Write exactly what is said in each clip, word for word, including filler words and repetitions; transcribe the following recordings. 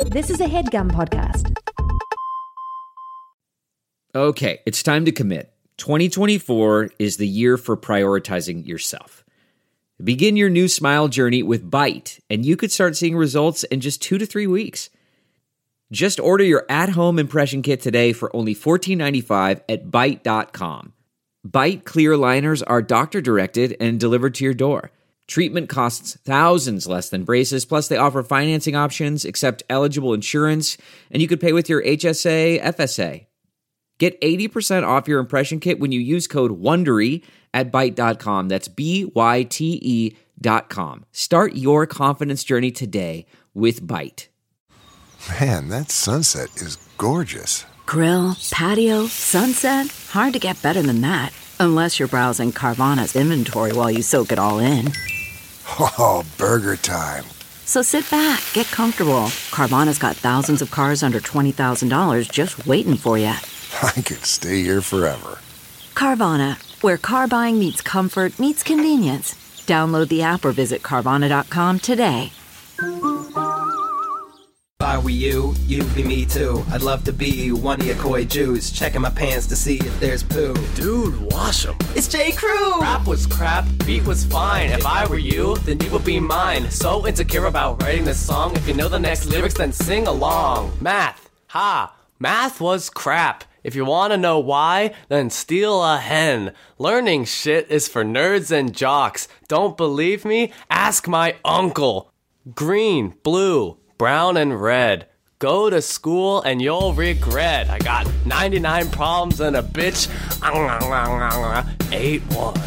This is a HeadGum podcast. Okay, it's time to commit. twenty twenty-four is the year for prioritizing yourself. Begin your new smile journey with Byte, and you could start seeing results in just two to three weeks. Just order your at-home impression kit today for only fourteen ninety-five at byte dot com. Byte clear aligners are doctor-directed and delivered to your door. Treatment costs thousands less than braces, plus they offer financing options, accept eligible insurance, and you could pay with your H S A, F S A. Get eighty percent off your impression kit when you use code WONDERY at byte dot com. That's B Y T E dot com. Start your confidence journey today with Byte. Man, that sunset is gorgeous. Grill, patio, sunset. Hard to get better than that. Unless you're browsing Carvana's inventory while you soak it all in. Oh, burger time. So sit back, get comfortable. Carvana's got thousands of cars under twenty thousand dollars just waiting for you. I could stay here forever. Carvana, where car buying meets comfort, meets convenience. Download the app or visit Carvana dot com today. If I were you, you'd be me too. I'd love to be one of your coy Jews, checking my pants to see if there's poo. Dude, wash them. It's J. Crew! Rap was crap, beat was fine. If I were you, then you would be mine. So insecure about writing this song. If you know the next lyrics, then sing along. Math, ha, math was crap. If you want to know why, then steal a hen. Learning shit is for nerds and jocks. Don't believe me? Ask my uncle. Green, blue, brown, and red. Go to school and you'll regret. I got ninety-nine problems and a bitch. eight one.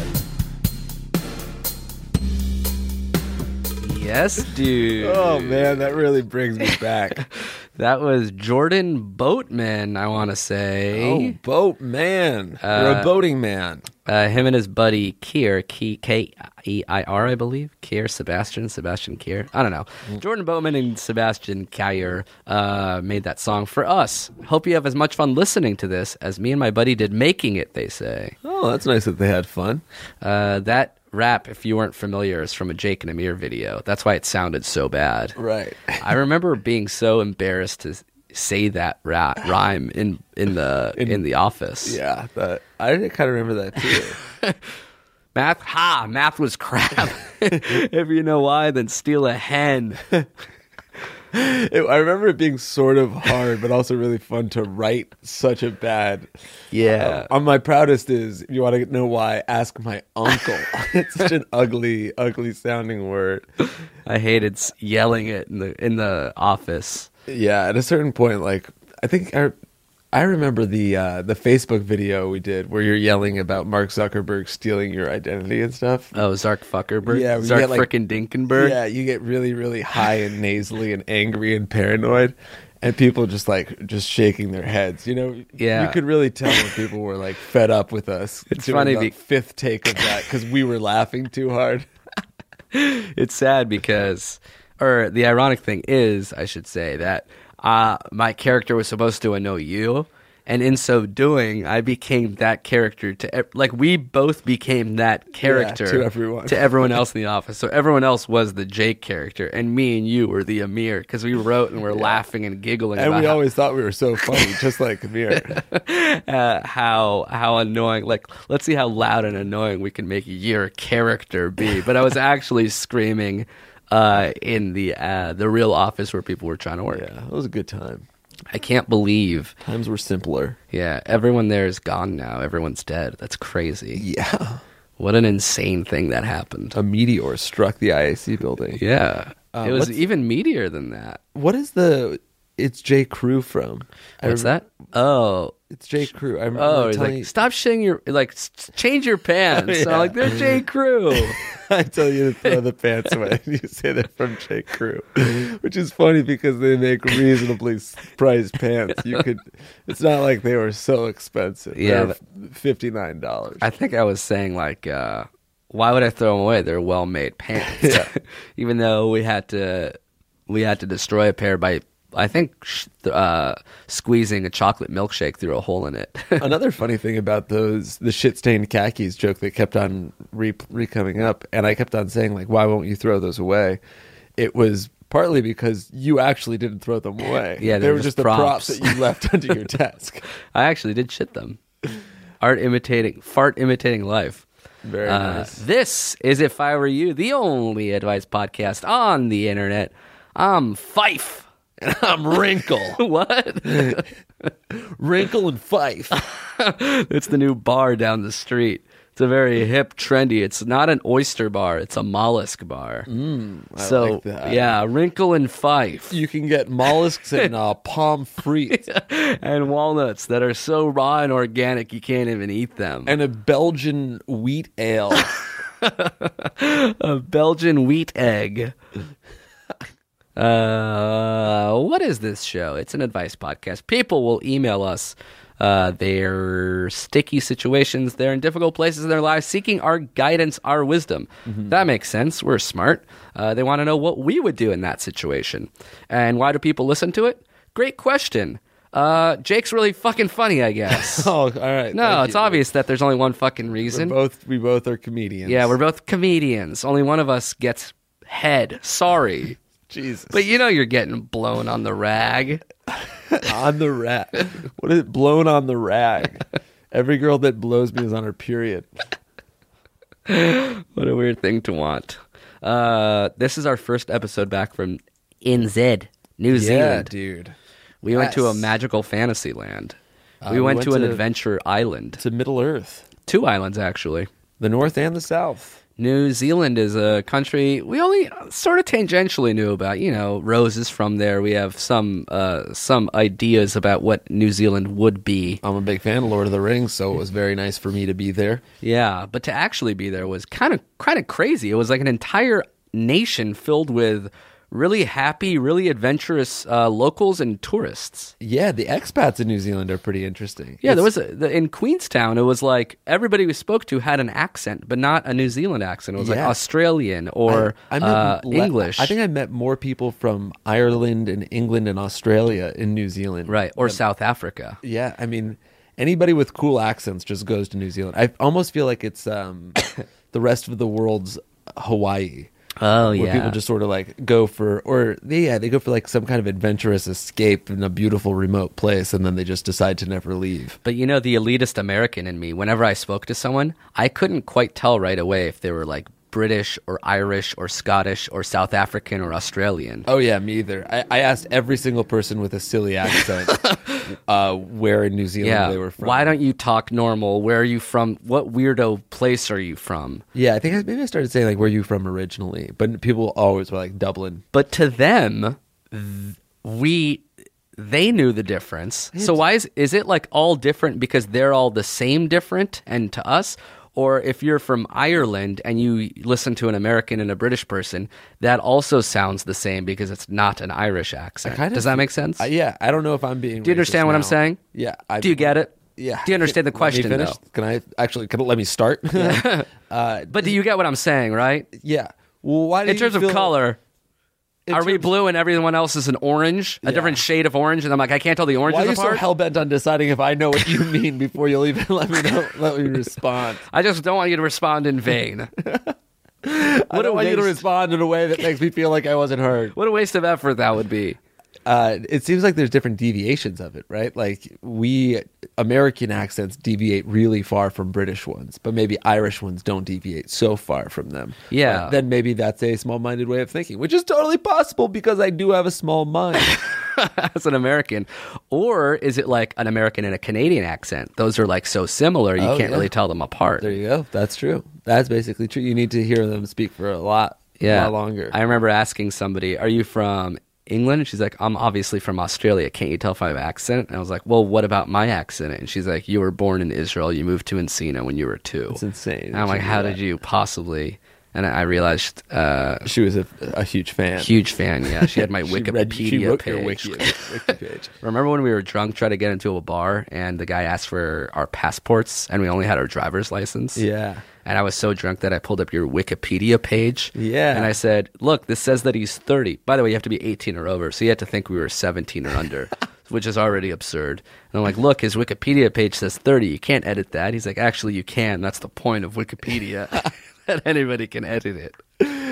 Yes, dude. Oh, man, that really brings me back. That was Jordan Boatman, I want to say. Oh, Boatman. You're Uh, a boating man. Uh, him and his buddy Keir, K E I R, I believe. Keir, Sebastian, Sebastian Keir. I don't know. Jordan Boatman and Sebastian Keir uh, made that song for us. Hope you have as much fun listening to this as me and my buddy did making it, they say. Oh, that's nice that they had fun. Uh, that rap, if you weren't familiar, is from a Jake and Amir video. That's why it sounded so bad. Right. I remember being so embarrassed to say that ra- rhyme in in the in, in the office. Yeah, that, I kind of remember that too. Math, ha, math was crap. If you know why, then steal a hen. It, I remember it being sort of hard, but also really fun to write such a bad. Yeah. Uh, on my proudest is, if you want to know why, ask my uncle. It's such an ugly, ugly sounding word. I hated s- yelling it in the in the office. Yeah, at a certain point, like I think I, I remember the uh, the Facebook video we did where you're yelling about Mark Zuckerberg stealing your identity and stuff. Oh, Zark Fuckerberg? Yeah, we Zark get, like- frickin' Dinkenberg? Yeah, you get really, really high and nasally and angry and paranoid, and people just like just shaking their heads. You know, Yeah. you could really tell when people were like fed up with us. It's doing funny the be- fifth take of that because we were laughing too hard. It's sad because, or the ironic thing is, I should say, that uh, my character was supposed to know you, and in so doing, I became that character to, ev- like, we both became that character to everyone. to everyone else in the office. So everyone else was the Jake character, and me and you were the Amir, because we wrote and were laughing and giggling And about we how, always thought we were so funny, just like Amir. uh, how how annoying. Like, let's see how loud and annoying we can make your character be. But I was actually screaming uh, in the uh, the real office where people were trying to work. Yeah, it was a good time. I can't believe. Times were simpler. Yeah, everyone there is gone now. Everyone's dead. That's crazy. Yeah. What an insane thing that happened. A meteor struck the I A C building. Yeah. Uh, it was what's- even meatier than that. What is the... It's J. Crew from? I What's rem- that? Oh. It's J. Crew. I remember Oh, he's telling like, you- stop shitting your, like, s- change your pants. Yeah. So I'm like, they're J. Crew. I tell you to throw the pants away. You say they're from J. Crew, which is funny because they make reasonably priced pants. You could. It's not like they were so expensive. Yeah, They're fifty nine dollars. I think I was saying, like, uh, why would I throw them away? They're well-made pants. Yeah. Even though we had to, we had to destroy a pair by, I think, sh- uh, squeezing a chocolate milkshake through a hole in it. Another funny thing about those, the shit-stained khakis joke that kept on re, re coming up, and I kept on saying, like, why won't you throw those away? It was partly because you actually didn't throw them away. Yeah, they they're were just just the props props. that you left under your desk. I actually did shit them. Art imitating, fart imitating life. Very Uh, nice. This is If I Were You, the only advice podcast on the internet. I'm Fife. And I'm Wrinkle. What? Wrinkle and Fife. It's the new bar down the street. It's a very hip, trendy. It's not an oyster bar. It's a mollusk bar. Mm, I so, like that. yeah, Wrinkle and Fife. You can get mollusks and uh, palm frites And walnuts that are so raw and organic you can't even eat them. and a Belgian wheat ale. A Belgian wheat egg. Uh, what is this show? It's an advice podcast. People will email us uh, their sticky situations. They're in difficult places in their lives, seeking our guidance, our wisdom. That makes sense. We're smart. Uh, they want to know what we would do in that situation. And why do people listen to it? Great question. Uh, Jake's really fucking funny, I guess. Oh, all right. No, Thank it's you. obvious that there's only one fucking We're reason. both we both are comedians. Yeah, we're both comedians. Only one of us gets head. Sorry. Jesus. But you know you're getting blown on the rag. On the rag. What is it? Blown on the rag. Every girl that blows me is on her period. What a weird thing to want. Uh, this is our first episode back from N Z, New Yeah, Zealand. dude. We went to a Yes. magical fantasy land. Uh, we, we went, went to an to- adventure island. To Middle Earth. Two islands, actually. The North and the South. New Zealand is a country we only sort of tangentially knew about. You know, Rose is from there. We have some uh, some ideas about what New Zealand would be. I'm a big fan of Lord of the Rings, so it was very nice for me to be there. Yeah, but to actually be there was kind of kind of crazy. It was like an entire nation filled with really happy, really adventurous uh, locals and tourists. Yeah, the expats in New Zealand are pretty interesting. Yeah, there It's- was a, the, in Queenstown. It was like everybody we spoke to had an accent, but not a New Zealand accent. It was like Yeah. Australian or I, I met uh, le- English. I think I met more people from Ireland and England and Australia in New Zealand. right, or South Africa. Yeah, I mean, anybody with cool accents just goes to New Zealand. I almost feel like it's um, the rest of the world's Hawaii. Oh where yeah, people just sort of like go for, or they, yeah, they go for like some kind of adventurous escape in a beautiful remote place, and then they just decide to never leave. But you know, the elitist American in me, whenever I spoke to someone, I couldn't quite tell right away if they were like British or Irish or Scottish or South African or Australian. Oh yeah, me either. I, I asked every single person with a silly accent uh, where in New Zealand Yeah. they were from. Why don't you talk normal? Where are you from? What weirdo place are you from? Yeah, I think I, maybe I started saying like, "Where are you from originally?" But people always were like Dublin. But to them, th- we they knew the difference. So why is is it like all different because they're all the same different and to us? Or if you're from Ireland and you listen to an American and a British person, that also sounds the same because it's not an Irish accent. kind of- Does that make sense? Uh, yeah, I don't know if I'm being. Do you understand racist what I'm now. saying? Yeah. I, Do you get it? Yeah. Do you understand the Let me question, finish? though? Can I actually? Can, let me start. uh, But do you get what I'm saying, right? yeah. Well, why do In you terms of feel- color, in are we terms- blue and everyone else is an orange? A Yeah. different shade of orange? And I'm like, I can't tell the Why oranges are you so apart? hell bent on deciding if I know what you mean before you'll even let me know? Let me respond. I just don't want you to respond in vain. I What a don't want you to waste. respond in a way that makes me feel like I wasn't heard. What a waste of effort that would be. Uh, it seems like there's different deviations of it, right? Like we American accents deviate really far from British ones, but maybe Irish ones don't deviate so far from them. Yeah. But then maybe that's a small-minded way of thinking, which is totally possible because I do have a small mind. As an American. Or is it like an American and a Canadian accent? Those are like so similar, you Oh, can't yeah. really tell them apart. There you go. That's true. That's basically true. You need to hear them speak for a lot, yeah. a lot longer. I remember asking somebody, are you from England? And she's like, I'm obviously from Australia. Can't you tell if I have an accent? And I was like, well, what about my accent? And she's like, you were born in Israel. You moved to Encino when you were two. It's insane. And I'm like, She how knew did that. you possibly? And I realized, uh, She was a, a huge fan. huge fan. Yeah, she had my She Wikipedia read- she wrote your page. Wiki, Wiki page. Remember when we were drunk, trying to get into a bar, and the guy asked for our passports, and we only had our driver's license? Yeah. And I was so drunk that I pulled up your Wikipedia page. Yeah. And I said, look, this says that he's thirty. By the way, you have to be eighteen or over, so you had to think we were seventeen or under, which is already absurd. And I'm like, look, his Wikipedia page says thirty. You can't edit that. He's like, actually, you can. That's the point of Wikipedia, that anybody can edit it.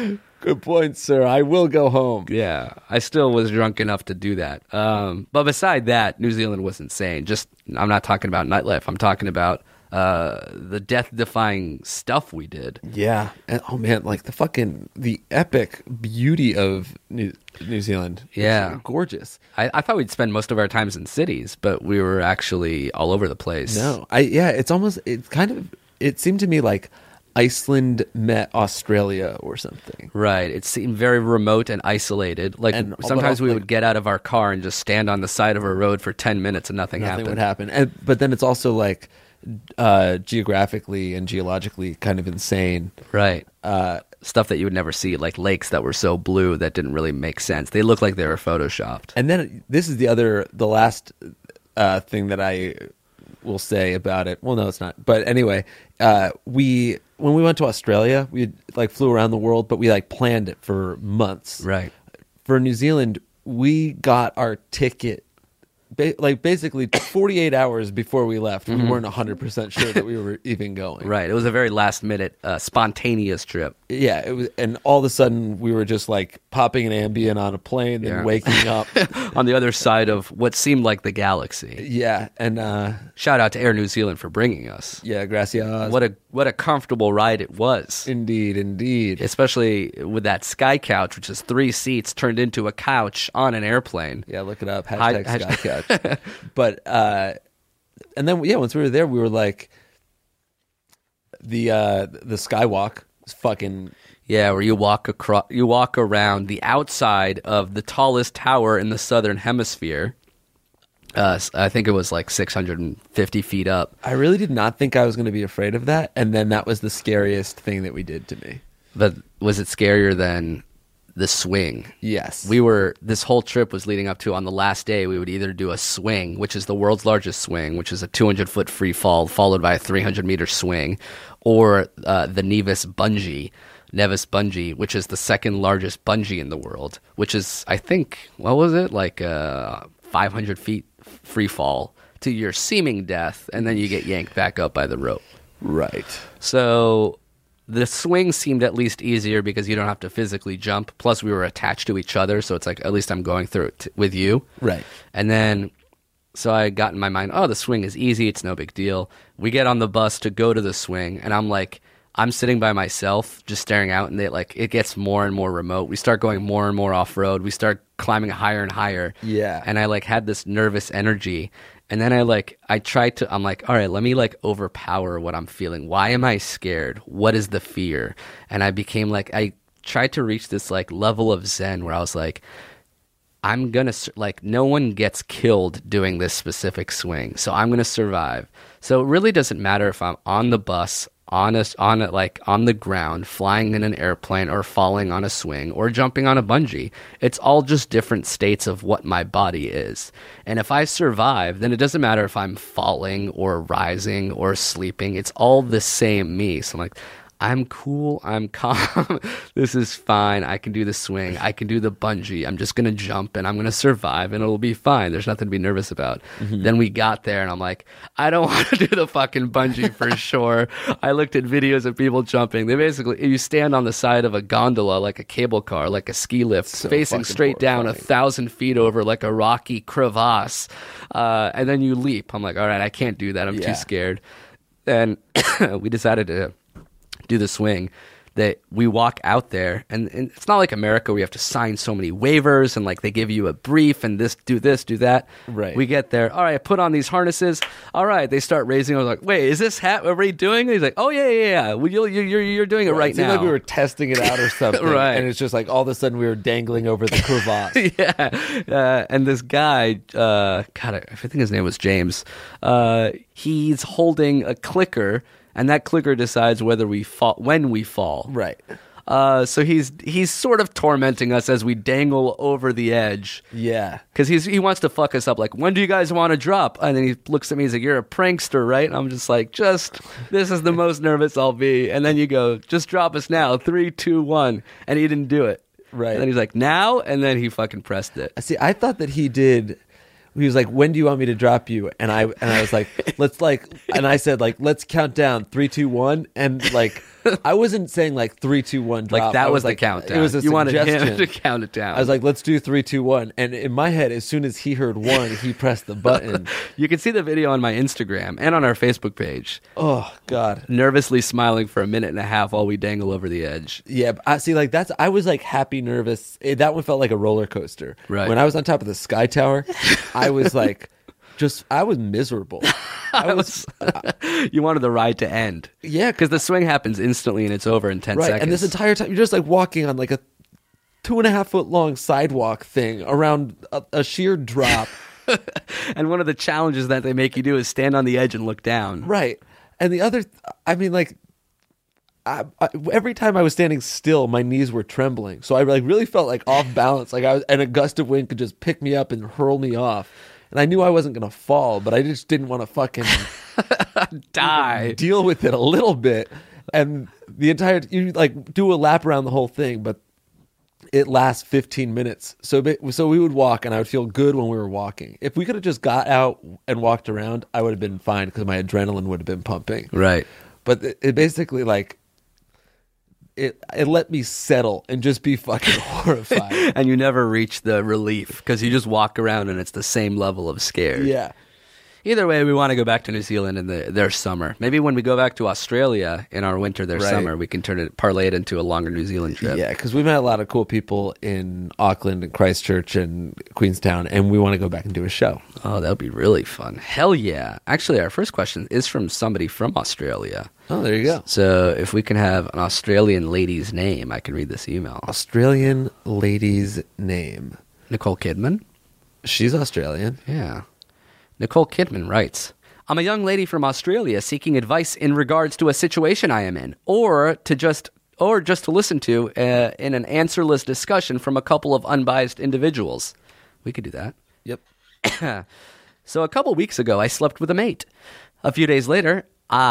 Good point, sir. I will go home. Yeah, I still was drunk enough to do that. Um, but beside that, New Zealand was insane. Just, I'm not talking about nightlife. I'm talking about uh, the death-defying stuff we did. Yeah. And, oh, man, like the fucking, the epic beauty of New, New Zealand. Yeah. It's gorgeous. I, I thought we'd spend most of our times in cities, but we were actually all over the place. No. I Yeah, it's almost, it's kind of, it seemed to me like Iceland met Australia or something. Right. It seemed very remote and isolated. Like And- sometimes but, we like- would get out of our car and just stand on the side of a road for ten minutes and nothing, Nothing happened. would happen. And, but then it's also like uh, geographically and geologically kind of insane. Right. Uh, Stuff that you would never see, like lakes that were so blue that didn't really make sense. They looked like they were photoshopped. and then this is the other, the last uh, thing that I will say about it. Well, no, it's not. But anyway, uh, we when we went to Australia, we like flew around the world, but we like planned it for months. Right. For New Zealand, we got our ticket ba- like basically forty-eight hours before we left. We weren't one hundred percent sure that we were even going. Right. It was a very last minute, uh, spontaneous trip. Yeah, it was, and all of a sudden we were just like popping an Ambien on a plane, then Yeah. waking up. On the other side of what seemed like the galaxy. Yeah, and uh, Shout out to Air New Zealand for bringing us. yeah, gracias. What a what a comfortable ride it was. Indeed, indeed. Especially with that sky couch, which is three seats turned into a couch on an airplane. Yeah, look it up. Hi- Hashtag Skycatch. But uh, and then yeah, once we were there, we were like the uh, the skywalk is fucking Yeah, where you walk across, you walk around the outside of the tallest tower in the southern hemisphere. Uh, I think it was like six hundred fifty feet up. I really did not think I was going to be afraid of that, and then that was the scariest thing that we did to me. But was it scarier than the swing? Yes, We were, this whole trip was leading up to, on the last day, we would either do a swing, which is the world's largest swing, which is a two hundred foot free fall, followed by a three hundred meter swing, or uh, the Nevis bungee, Nevis bungee, which is the second largest bungee in the world, which is, I think, what was it? Like uh, five hundred feet free fall to your seeming death, and then you get yanked back up by the rope. right. So the swing seemed at least easier because you don't have to physically jump. Plus, we were attached to each other, so it's like, at least I'm going through it t- with you. Right. And then, so I got in my mind, oh, the swing is easy. It's no big deal. We get on the bus to go to the swing, and I'm like, I'm sitting by myself, just staring out, and they like it gets more and more remote. We start going more and more off road. We start climbing higher and higher. Yeah. And I like had this nervous energy. And then I like I tried to I'm like, all right, let me like overpower what I'm feeling. Why am I scared? What is the fear? And I became like I tried to reach this like level of zen where I was like, I'm gonna sur- like no one gets killed doing this specific swing, so I'm gonna survive. So it really doesn't matter if I'm on the bus, on a, on a, like on the ground, flying in an airplane, or falling on a swing, or jumping on a bungee. It's all just different states of what my body is. And if I survive, then it doesn't matter if I'm falling or rising or sleeping. It's all the same me. So I'm like, I'm cool. I'm calm. This is fine. I can do the swing. I can do the bungee. I'm just going to jump and I'm going to survive and it'll be fine. There's nothing to be nervous about. Mm-hmm. Then we got there and I'm like, I don't want to do the fucking bungee for sure. I looked at videos of people jumping. They basically, you stand on the side of a gondola, like a cable car, like a ski lift, So facing fucking straight down a horrifying. thousand feet over like a rocky crevasse. Uh, and then you leap. I'm like, all right, I can't do that. I'm Yeah. too scared. Then we decided to do the swing, that we walk out there and, and it's not like America where you have to sign so many waivers and like they give you a brief and this do this do that. Right. We get there, all right, put on these harnesses, all right, they start raising. I was like, wait, is this hat already doing it? He's like, oh yeah yeah yeah well, you're, you're, you're doing it right, It seemed now. like we were testing it out or something. Right. And it's just like all of a sudden we were dangling over the crevasse. yeah, uh, and this guy, uh, God, I I think his name was James. Uh, he's holding a clicker, and that clicker decides whether we fall, when we fall. Right. Uh, so he's he's sort of tormenting us as we dangle over the edge. Yeah. Because he's he wants to fuck us up. Like, when do you guys want to drop? And then he looks at me. He's like, "You're a prankster, right?" And I'm just like, "Just this is the most nervous I'll be." And then you go, "Just drop us now, three, two, one," and he didn't do it. Right. And then he's like, "Now," and then he fucking pressed it. See, I thought that he did. he was like, when do you want me to drop you? And I and I was like, let's like, and I said like, let's count down three, two, one, and like, I wasn't saying like three, two, one, drop. Like that I was, was the like, countdown. It was a you wanted suggestion. him to count it down. I was like, let's do three, two, one, and in my head, as soon as he heard one, he pressed the button. You can see the video on my Instagram and on our Facebook page. Oh God, nervously smiling for a minute and a half while we dangle over the edge. Yeah, but I see. Like that's, I was like happy, nervous. It, that one felt like a roller coaster. Right. When I was on top of the Sky Tower, I was like, just I was miserable. I was. You wanted the ride to end. Yeah, because the swing happens instantly and it's over in ten right. seconds. And this entire time, you're just like walking on like a two and a half foot long sidewalk thing around a, a sheer drop. And one of the challenges that they make you do is stand on the edge and look down. Right. And the other, I mean, like. I, I, every time I was standing still, my knees were trembling. So I like really felt like off balance. Like I was, and a gust of wind could just pick me up and hurl me off. And I knew I wasn't going to fall, but I just didn't want to fucking die, deal with it a little bit. And the entire, you like do a lap around the whole thing, but it lasts fifteen minutes. So, so we would walk and I would feel good when we were walking. If we could have just got out and walked around, I would have been fine because my adrenaline would have been pumping. Right. But it, it basically like, It it let me settle and just be fucking horrified. And you never reach the relief because you just walk around and it's the same level of scared. Yeah. Either way, we want to go back to New Zealand in the, their summer. Maybe when we go back to Australia in our winter, their Right. summer, we can turn it, parlay it into a longer New Zealand trip. Yeah, because we've met a lot of cool people in Auckland and Christchurch and Queenstown, and we want to go back and do a show. Oh, that would be really fun. Hell yeah. Actually, our first question is from somebody from Australia. Oh, there you go. So if we can have an Australian lady's name, I can read this email. Australian lady's name. Nicole Kidman? She's Australian. Yeah. Nicole Kidman writes, I'm a young lady from Australia seeking advice in regards to a situation I am in, or to just or just to listen to uh, in an answerless discussion from a couple of unbiased individuals. We could do that. Yep. So a couple weeks ago, I slept with a mate. A few days later,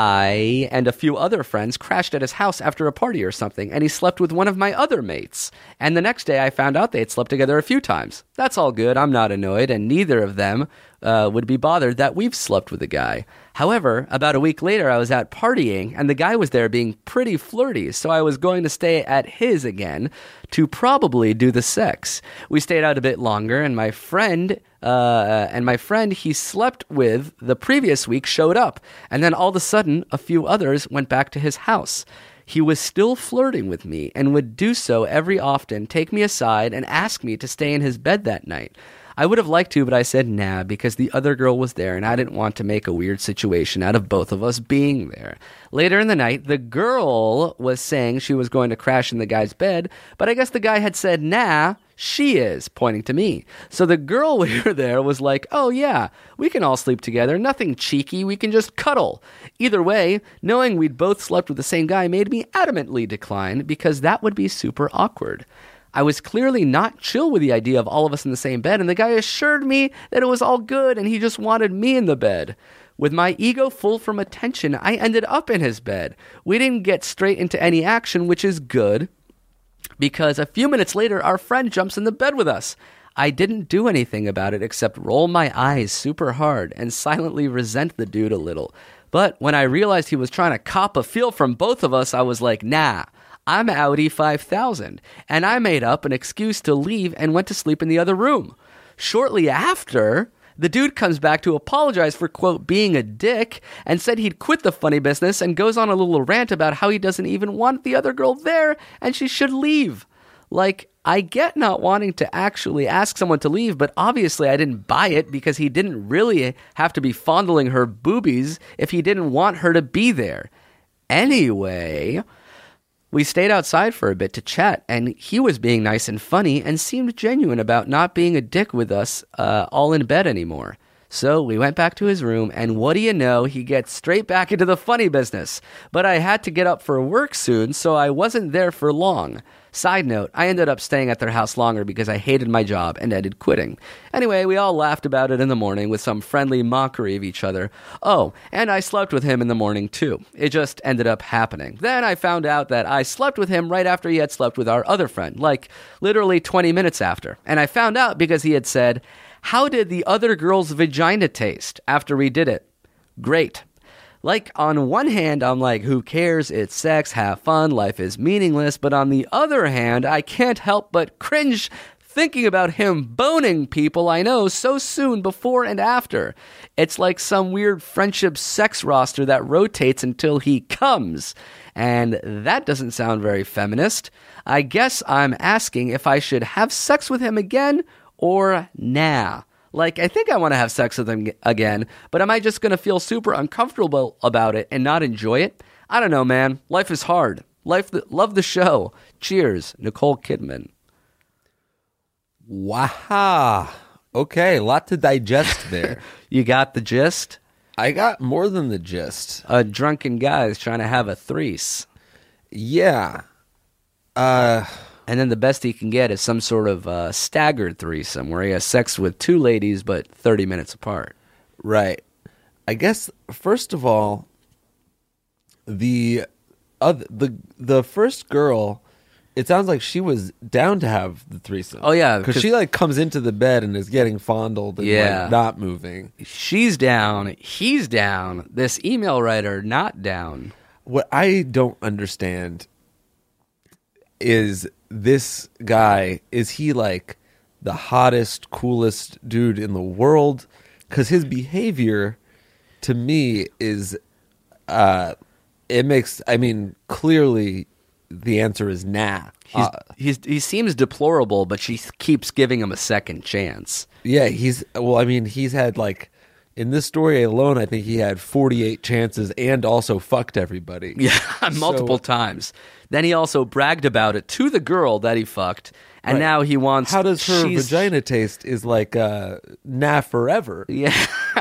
I and a few other friends crashed at his house after a party or something, and he slept with one of my other mates. And the next day, I found out they had slept together a few times. That's all good. I'm not annoyed, and neither of them uh, would be bothered that we've slept with a guy. However, about a week later, I was out partying, and the guy was there being pretty flirty, so I was going to stay at his again to probably do the sex. We stayed out a bit longer, and my friend... Uh, and my friend he slept with the previous week showed up, and then all of a sudden, a few others went back to his house. He was still flirting with me and would do so every often, take me aside, and ask me to stay in his bed that night. I would have liked to, but I said nah because the other girl was there and I didn't want to make a weird situation out of both of us being there. Later in the night, the girl was saying she was going to crash in the guy's bed, but I guess the guy had said nah, she is, pointing to me. So the girl we were there was like, oh yeah, we can all sleep together, nothing cheeky, we can just cuddle. Either way, knowing we'd both slept with the same guy made me adamantly decline because that would be super awkward. I was clearly not chill with the idea of all of us in the same bed, and the guy assured me that it was all good and he just wanted me in the bed. With my ego full from attention, I ended up in his bed. We didn't get straight into any action, which is good, because a few minutes later, our friend jumps in the bed with us. I didn't do anything about it except roll my eyes super hard and silently resent the dude a little. But when I realized he was trying to cop a feel from both of us, I was like, nah. I'm Audi five thousand, and I made up an excuse to leave and went to sleep in the other room. Shortly after, the dude comes back to apologize for, quote, being a dick, and said he'd quit the funny business and goes on a little rant about how he doesn't even want the other girl there and she should leave. Like, I get not wanting to actually ask someone to leave, but obviously I didn't buy it because he didn't really have to be fondling her boobies if he didn't want her to be there. Anyway... We stayed outside for a bit to chat, and he was being nice and funny and seemed genuine about not being a dick with us uh, all in bed anymore. So we went back to his room, and what do you know, he gets straight back into the funny business. But I had to get up for work soon, so I wasn't there for long. Side note, I ended up staying at their house longer because I hated my job and ended quitting. Anyway, we all laughed about it in the morning with some friendly mockery of each other. Oh, and I slept with him in the morning too. It just ended up happening. Then I found out that I slept with him right after he had slept with our other friend, like literally twenty minutes after. And I found out because he had said, "How did the other girl's vagina taste?" after we did it. Great. Like, on one hand, I'm like, who cares? It's sex, have fun, life is meaningless. But on the other hand, I can't help but cringe thinking about him boning people I know so soon before and after. It's like some weird friendship sex roster that rotates until he comes. And that doesn't sound very feminist. I guess I'm asking if I should have sex with him again or nah. Like, I think I want to have sex with him again, but am I just going to feel super uncomfortable about it and not enjoy it? I don't know, man. Life is hard. Life, th- love the show. Cheers, Nicole Kidman. Wow. Okay, a lot to digest there. You got the gist? I got more than the gist. A drunken guy is trying to have a threes. Yeah. Uh... And then the best he can get is some sort of uh, staggered threesome where he has sex with two ladies but thirty minutes apart. Right. I guess, first of all, the other, the the first girl, it sounds like she was down to have the threesome. Oh, yeah. Because she, like, comes into the bed and is getting fondled and, yeah. like, not moving. She's down. He's down. This email writer, not down. What I don't understand is this guy, is he like the hottest, coolest dude in the world? Because his behavior to me is, uh, it makes, I mean, clearly the answer is nah. He's, Uh, he's, he seems deplorable, but she keeps giving him a second chance. yeah, he's, well, I mean, he's had like, in this story alone, I think he had forty-eight chances and also fucked everybody. Yeah, multiple So- times. Then he also bragged about it to the girl that he fucked, and Right. now he wants... How does her she's- vagina taste is like, uh, nah forever. Yeah,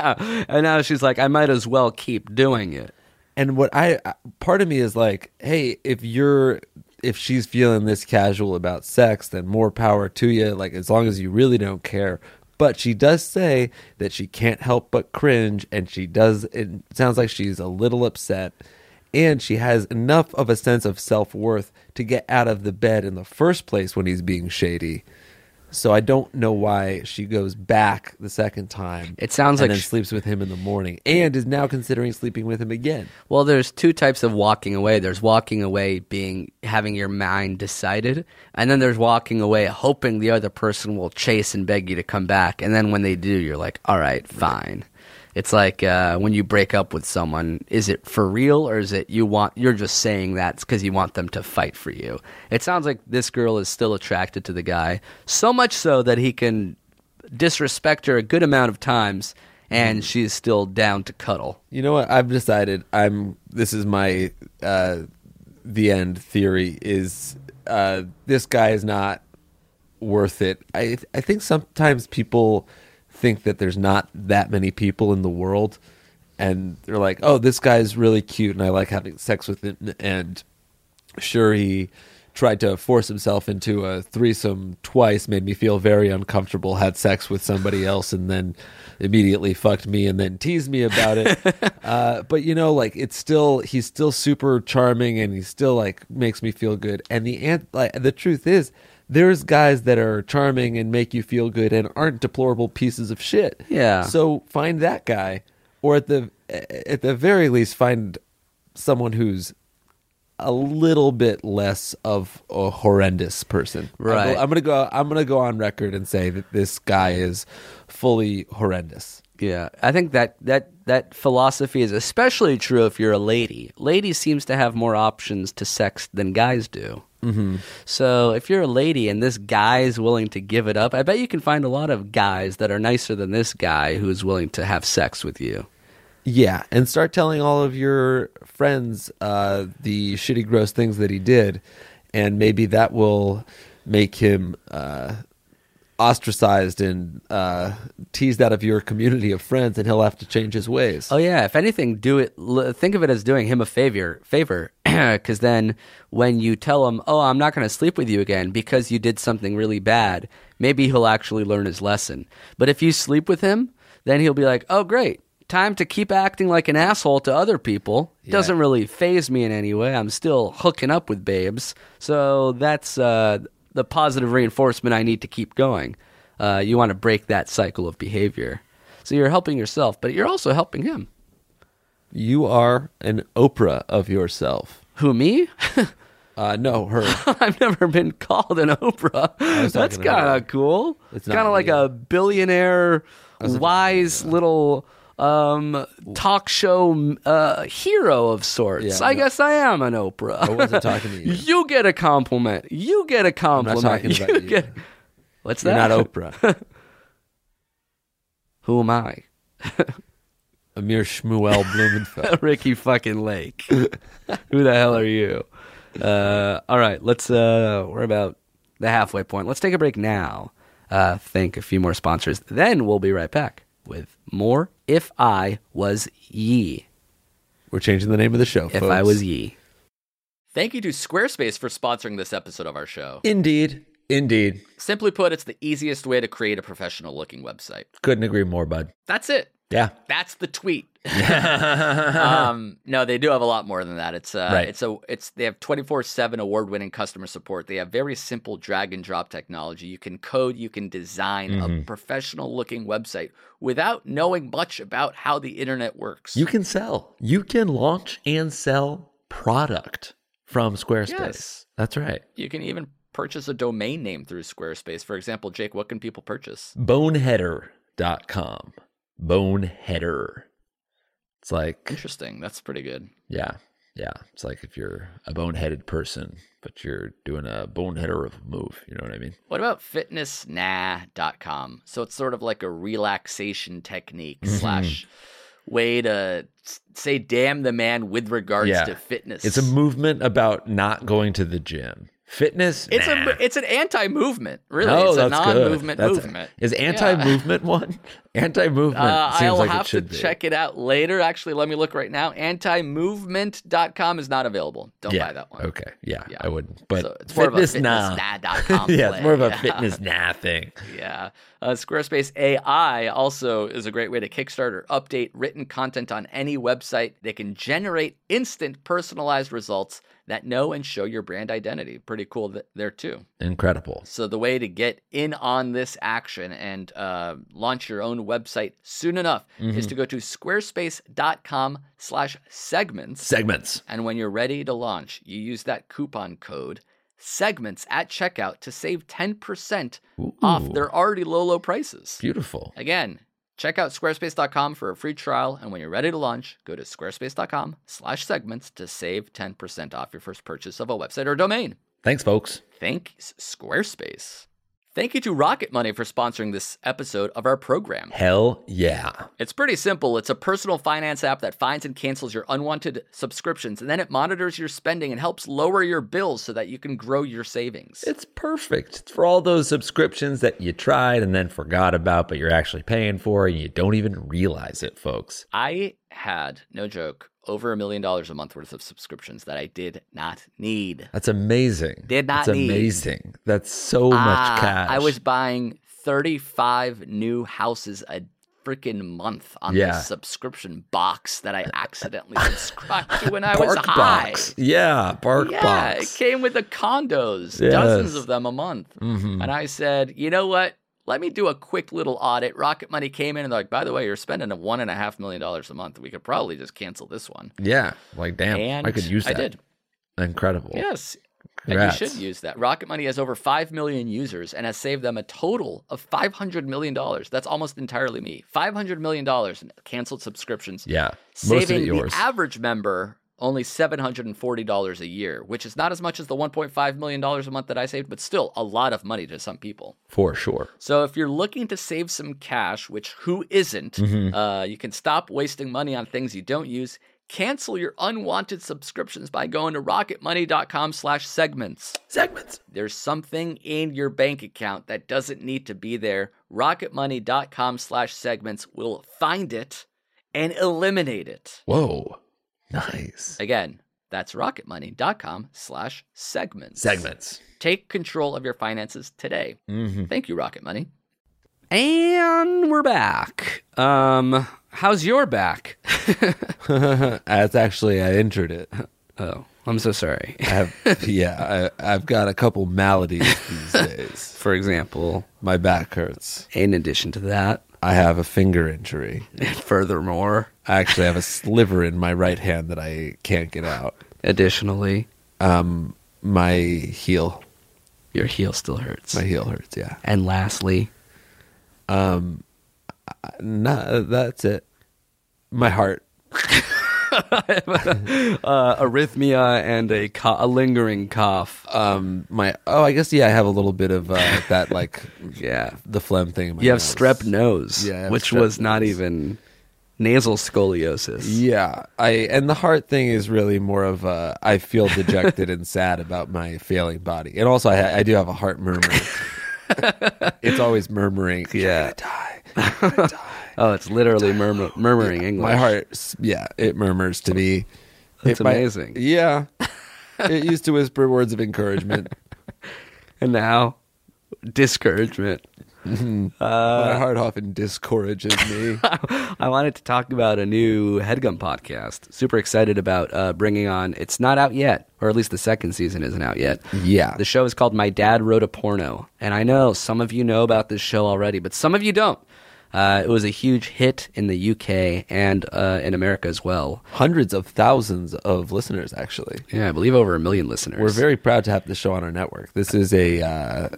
and now she's like, I might as well keep doing it. And what I, part of me is like, hey, if you're, if she's feeling this casual about sex, then more power to you. Like, as long as you really don't care. But she does say that she can't help but cringe, and she does, it sounds like she's a little upset. And she has enough of a sense of self-worth to get out of the bed in the first place when he's being shady. So I don't know why she goes back the second time. It sounds and like then sh- sleeps with him in the morning and is now considering sleeping with him again. Well, there's two types of walking away. There's walking away being having your mind decided, and then there's walking away hoping the other person will chase and beg you to come back. And then when they do, you're like, all right, fine. It's like uh, when you break up with someone, is it for real or is it you want you're just saying that because you want them to fight for you? It sounds like this girl is still attracted to the guy, so much so that he can disrespect her a good amount of times, and she's still down to cuddle. You know what? I've decided. I'm. This is my uh, the end theory. Is uh, this guy is not worth it? I I think sometimes people think that there's not that many people in the world, and they're like, oh, this guy's really cute and I like having sex with him, and sure, he tried to force himself into a threesome twice, made me feel very uncomfortable, had sex with somebody else, and then immediately fucked me and then teased me about it. uh, but you know, like, it's still, he's still super charming and he still like makes me feel good. And the ant, like, the truth is, there's guys that are charming and make you feel good and aren't deplorable pieces of shit. Yeah. So find that guy, or at the at the very least, find someone who's a little bit less of a horrendous person. Right. I'm, I'm gonna go. I'm gonna go on record and say that this guy is fully horrendous. Yeah, I think that, that, that philosophy is especially true if you're a lady. Ladies seems to have more options to sex than guys do. Mm-hmm. So if you're a lady and this guy is willing to give it up, I bet you can find a lot of guys that are nicer than this guy who is willing to have sex with you. Yeah, and start telling all of your friends uh, the shitty, gross things that he did, and maybe that will make him uh, ostracized and uh, teased out of your community of friends, and he'll have to change his ways. Oh yeah, if anything, do it. l- Think of it as doing him a favor, favor, Because then when you tell him, oh, I'm not going to sleep with you again because you did something really bad, maybe he'll actually learn his lesson. But if you sleep with him, then he'll be like, oh, great. Time to keep acting like an asshole to other people. Yeah. Doesn't really faze me in any way. I'm still hooking up with babes. So that's uh, the positive reinforcement I need to keep going. Uh, you want to break that cycle of behavior. So you're helping yourself, but you're also helping him. You are an Oprah of yourself. Who, me? Uh, no, her. I've never been called an Oprah. was That's talking to kind her. of cool. It's It's kind not of like me. a billionaire, was- wise little um, talk show uh, hero of sorts. Yeah, I no. guess I am an Oprah. I wasn't talking to you. You get a compliment. You get a compliment. talking about you. Get... What's You're that? not Oprah. Who am I? Amir Shmuel Blumenfeld. Ricky fucking Lake. Who the hell are you? Uh, all right, let's. Uh, we're about the halfway point. Let's take a break now. Uh, thank a few more sponsors. Then we'll be right back with more. If I Was Ye. We're changing the name of the show, If folks. I Was Ye. Thank you to Squarespace for sponsoring this episode of our show. Indeed. Indeed. Simply put, it's the easiest way to create a professional-looking website. Couldn't agree more, bud. That's it. Yeah. That's the tweet. um, no, they do have a lot more than that. It's uh, Right. it's a it's they have twenty-four seven award-winning customer support. They have very simple drag and drop technology. You can code, you can design Mm-hmm. a professional-looking website without knowing much about how the internet works. You can sell. You can launch and sell product from Squarespace. Yes. That's right. You can even purchase a domain name through Squarespace. For example, Jake, what can people purchase? Boneheader dot com. Boneheader. It's like, Interesting. That's pretty good. yeah, yeah. It's like if you're a boneheaded person, but you're doing a boneheader of a move. You know what I mean? What about fitness nah dot com? So it's sort of like a relaxation technique Mm-hmm. slash way to s- say damn the man with regards Yeah. to fitness. It's a movement about not going to the gym. Fitness? It's nah. a it's an anti-movement, really. Oh, it's a that's good. non-movement That's- movement. Is anti-movement one? Anti-movement Uh, seems I'll like have it should to be. check it out later. Actually, let me look right now. anti movement dot com is not available. Don't yeah. buy that one. Okay. Yeah, Yeah. I wouldn't. But So it's more of a fitness fitness nah. nah dot com yeah, play. it's more of a Yeah. fitness nah thing. Yeah. Uh, Squarespace A I also is a great way to kickstart or update written content on any website. They can generate instant personalized results that know and show your brand identity. Pretty cool th- there too. Incredible. So the way to get in on this action and uh, launch your own website soon enough is to go to squarespace.com slash segments. Segments. And when you're ready to launch, you use that coupon code segments at checkout to save ten percent off Ooh. their already low, low prices. Beautiful. Again, check out squarespace dot com for a free trial. And when you're ready to launch, go to squarespace.com slash segments to save ten percent off your first purchase of a website or domain. Thanks, folks. Thanks, Squarespace. Thank you to Rocket Money for sponsoring this episode of our program. Hell yeah. It's pretty simple. It's a personal finance app that finds and cancels your unwanted subscriptions, and then it monitors your spending and helps lower your bills so that you can grow your savings. It's perfect. It's for all those subscriptions that you tried and then forgot about, but you're actually paying for and you don't even realize it, folks. I had, no joke, over a million dollars a month worth of subscriptions that I did not need. That's amazing. Did not That's need. amazing. That's so much Ah, cash. I was buying thirty-five new houses a freaking month on Yeah. this subscription box that I accidentally subscribed to when I Bark was high. Box. Yeah, Bark Yeah, Box. it came with the condos, Yes. dozens of them a month. Mhm. And I said, you know what? Let me do a quick little audit. Rocket Money came in and they're like, by the way, you're spending a one and a half million dollars a month. We could probably just cancel this one. Yeah, like damn, And I could use that. I did. Incredible. Yes. Congrats. And you should use that. Rocket Money has over five million users and has saved them a total of five hundred million dollars. That's almost entirely me. five hundred million dollars in canceled subscriptions. Yeah, most of Saving it yours. the average member only seven hundred forty dollars a year, which is not as much as the one point five million dollars a month that I saved, but still a lot of money to some people. For sure. So if you're looking to save some cash, which who isn't, Mm-hmm. uh, you can stop wasting money on things you don't use. Cancel your unwanted subscriptions by going to rocketmoney.com slash segments. Segments. There's something in your bank account that doesn't need to be there. rocketmoney.com slash segments will find it and eliminate it. Whoa. Nice. Again, That's rocketmoney.com slash segments. Segments. Take control of your finances today. Mm-hmm. Thank you, Rocket Money. And we're back. Um, how's your back? That's actually, I injured it. Oh, I'm so sorry. I have, yeah, I, I've got a couple maladies these days. For example, My back hurts. in addition to that, I have a finger injury. and furthermore, I actually have a sliver in my right hand that I can't get out. additionally, Um, my heel. your heel still hurts. My heel hurts, yeah. And lastly, Um, no, that's it. My heart. uh, arrhythmia and a, co- a lingering cough. Um, my oh, I guess yeah, I have a little bit of uh, that, like Yeah. the phlegm thing. In my You have nose. strep nose, Yeah, I have which strep was not nose. even nasal scoliosis. Yeah, I and the heart thing is really more of a, I feel dejected and sad about my failing body, and also I, I do have a heart murmur. It's always murmuring. Yeah. Die. I'm gonna die. Oh, it's literally murmur- murmuring English. My heart, yeah, it murmurs to me. That's It might- amazing. Yeah, it used to whisper words of encouragement. And now, discouragement. my heart often discourages me. I wanted to talk about a new HeadGum podcast. Super excited about uh, bringing on. It's not out yet, or at least the second season isn't out yet. Yeah. The show is called My Dad Wrote a Porno. And I know some of you know about this show already, but some of you don't. Uh, it was a huge hit in the U K and uh, in America as well. Hundreds of thousands of listeners, actually. Yeah, I believe over a million listeners. We're very proud to have the show on our network. This is a, uh,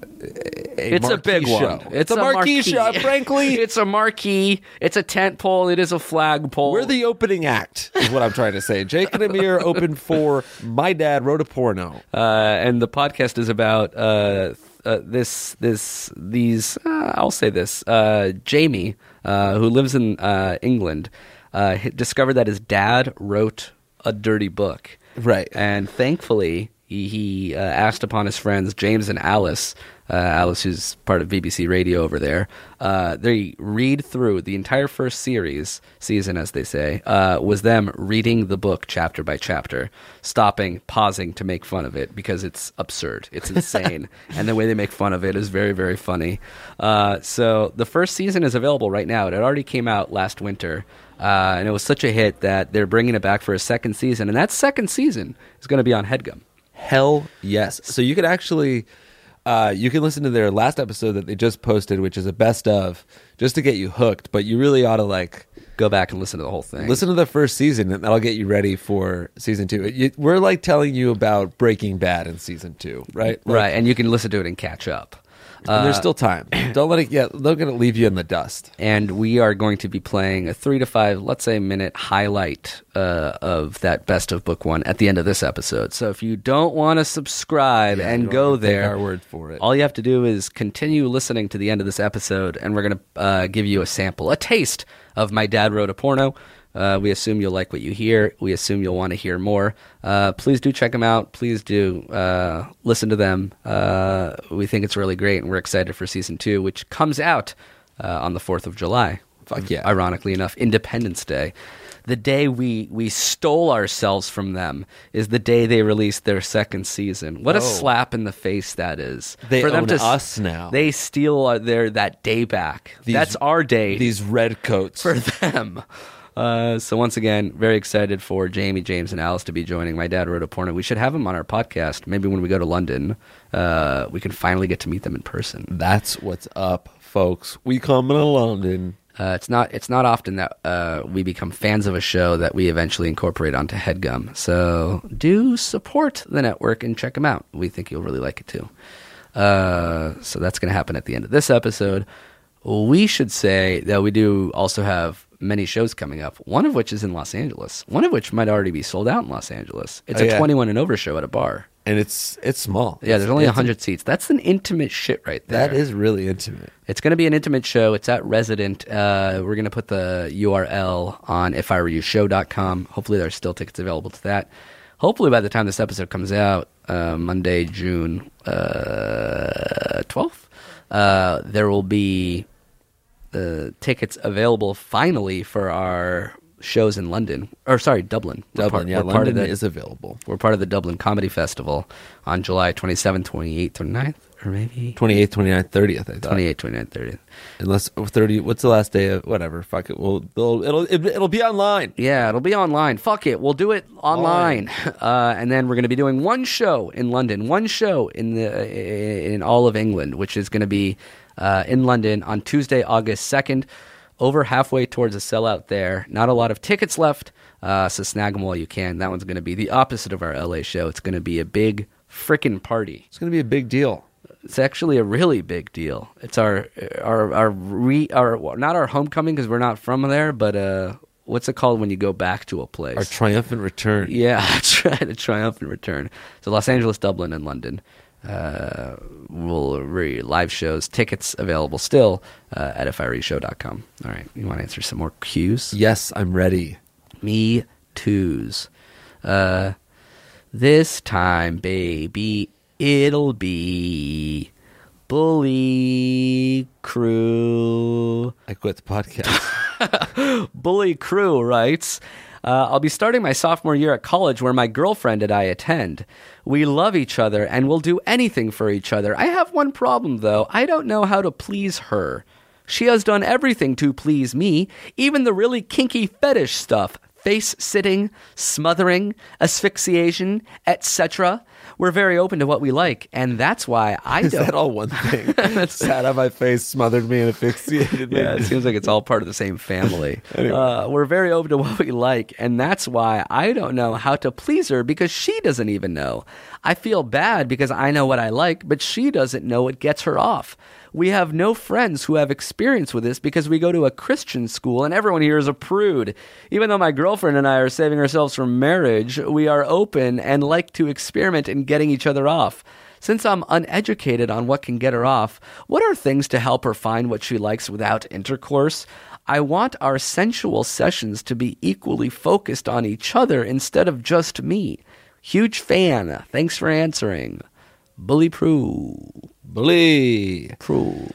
a It's a marquee big show. one. It's, a marquee, show, frankly. It's a marquee. It's a tent pole. It is a flag pole. We're the opening act, is what I'm trying to say. Jake and Amir opened for My Dad Wrote a Porno. uh, and the podcast is about uh, uh, this, this, these. Uh, I'll say this. Uh, Jamie, uh, who lives in uh, England, uh, h- discovered that his dad wrote a dirty book. Right. And thankfully, he, he uh, asked upon his friends James and Alice. Uh, Alice, who's part of B B C Radio over there, uh, they read through the entire first series, season as they say, uh, was them reading the book chapter by chapter, stopping, pausing to make fun of it because it's absurd, it's insane, and the way they make fun of it is very, very funny. Uh, so the first season is available right now. It already came out last winter, uh, and it was such a hit that they're bringing it back for a second season, and that second season is going to be on HeadGum. Hell yes. So you could actually, uh, you can listen to their last episode that they just posted, which is a best of, just to get you hooked. But you really ought to like Go back and listen to the whole thing. listen to the first season, and that'll get you ready for season two. You, we're like telling you about Breaking Bad in season two, right? Like, Right, and you can listen to it and catch up. and there's still time. Don't let it. Yeah, they're going to leave you in the dust. And we are going to be playing a three to five, let's say, minute highlight uh, of that best of book one at the end of this episode. So if you don't want to subscribe Yeah, and you go don't take there, our word for it. all you have to do is continue listening to the end of this episode, and we're going to uh, give you a sample, a taste of My Dad Wrote a Porno. Uh, we assume you'll like what you hear. We assume you'll want to hear more. Uh, please do check them out. Please do uh, listen to them. Uh, we think it's really great, and we're excited for season two, which comes out uh, on the fourth of July. Fuck yeah. Ironically enough, Independence Day. The day we, we stole ourselves from them is the day they released their second season. What a Oh. slap in the face that is. They for them own to s- us now. They steal our, their that day back. These- That's our day These red coats. for them. Uh, so once again, very excited for Jamie, James, and Alice to be joining My Dad Wrote a Porno. We should have them on our podcast. Maybe when we go to London, uh, we can finally get to meet them in person. That's what's up, folks. We coming to London. Uh, it's not it's not often that uh, we become fans of a show that we eventually incorporate onto HeadGum. So do support the network and check them out. We think you'll really like it too. Uh, so that's going to happen at the end of this episode. We should say that we do also have many shows coming up, one of which is in Los Angeles, one of which might already be sold out in Los Angeles. It's Oh, a yeah. twenty-one and over show at a bar. And it's it's small. Yeah, there's only It's- one hundred seats. That's an intimate shit right there. That is really intimate. It's going to be an intimate show. It's at Resident. Uh, we're going to put the U R L on if I were you show dot com. Hopefully there's still tickets available to that. Hopefully by the time this episode comes out, uh, Monday, June uh, twelfth, uh, there will be uh, tickets available finally for our shows in London, or sorry, Dublin. We're Dublin, part, yeah, we're part of London the, is available. We're part of the Dublin Comedy Festival on July twenty-seventh, twenty-eighth, twenty-ninth, or maybe twenty-eighth, twenty-ninth, thirtieth, I thought. twenty-eighth, twenty-ninth, thirtieth. Unless thirty, what's the last day of whatever? Fuck it. We'll, it'll, it'll, it'll be online. Yeah, it'll be online. Fuck it. We'll do it online. Uh, and then we're going to be doing one show in London, one show in the in all of England, which is going to be uh, in London on Tuesday, August second. Over halfway towards a sellout there. Not a lot of tickets left, uh, so snag them while you can. That one's going to be the opposite of our L A show. It's going to be a big frickin' party. It's going to be a big deal. It's actually a really big deal. It's our our our re our not our homecoming because we're not from there, but uh, what's it called when you go back to a place? Our triumphant return. Yeah, that's right, a triumphant return. So Los Angeles, Dublin, and London. Uh, we'll re live shows, tickets available still uh, at F I R E show dot com. All right, you want to answer some more cues? Yes, I'm ready. Me too's. Uh, this time, baby, it'll be Bully Crew. I quit the podcast. Bully Crew writes, uh, I'll be starting my sophomore year at college where my girlfriend and I attend. We love each other and will do anything for each other. I have one problem, though. I don't know how to please her. She has done everything to please me, even the really kinky fetish stuff. Face sitting, smothering, asphyxiation, et cetera. We're very open to what we like, and that's why I Is don't... that all one thing? Sat on my face, smothered me, and asphyxiated me. Yeah, it seems like it's all part of the same family. Anyway. uh, we're very open to what we like, and that's why I don't know how to please her because she doesn't even know. I feel bad because I know what I like, but she doesn't know what gets her off. We have no friends who have experience with this because we go to a Christian school and everyone here is a prude. Even though my girlfriend and I are saving ourselves from marriage, we are open and like to experiment in getting each other off. Since I'm uneducated on what can get her off, what are things to help her find what she likes without intercourse? I want our sensual sessions to be equally focused on each other instead of just me. Huge fan. Thanks for answering. Bully Prue. Bully Prue.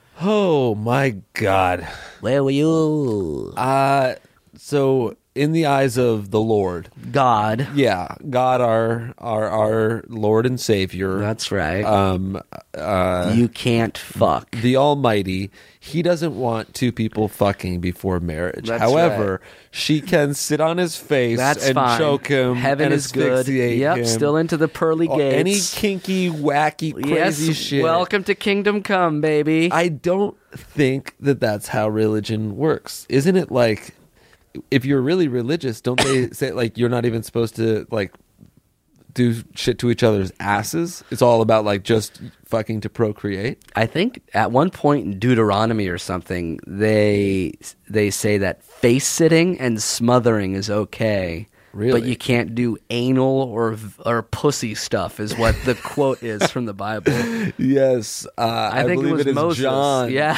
Oh my God. Where were you? Uh so in the eyes of the Lord, God. Yeah, God, our our our Lord and Savior. That's right. Um, uh, you can't fuck. The Almighty. He doesn't want two people fucking before marriage. That's However, right. she can sit on his face That's and fine. choke him. Heaven and is good. asphyxiate Yep, him. still into the pearly Oh, gates. Any kinky, wacky, crazy yes, shit. Welcome to Kingdom Come, baby. I don't think that that's how religion works. Isn't it like, if you're really religious, don't they say like you're not even supposed to like do shit to each other's asses? It's all about like just fucking to procreate. I think at one point in Deuteronomy or something, they they say that face sitting and smothering is okay. Really? But you can't do anal or or pussy stuff, is what the quote is from the Bible. Yes, uh, I, I think believe it was it is Moses. John. Yeah,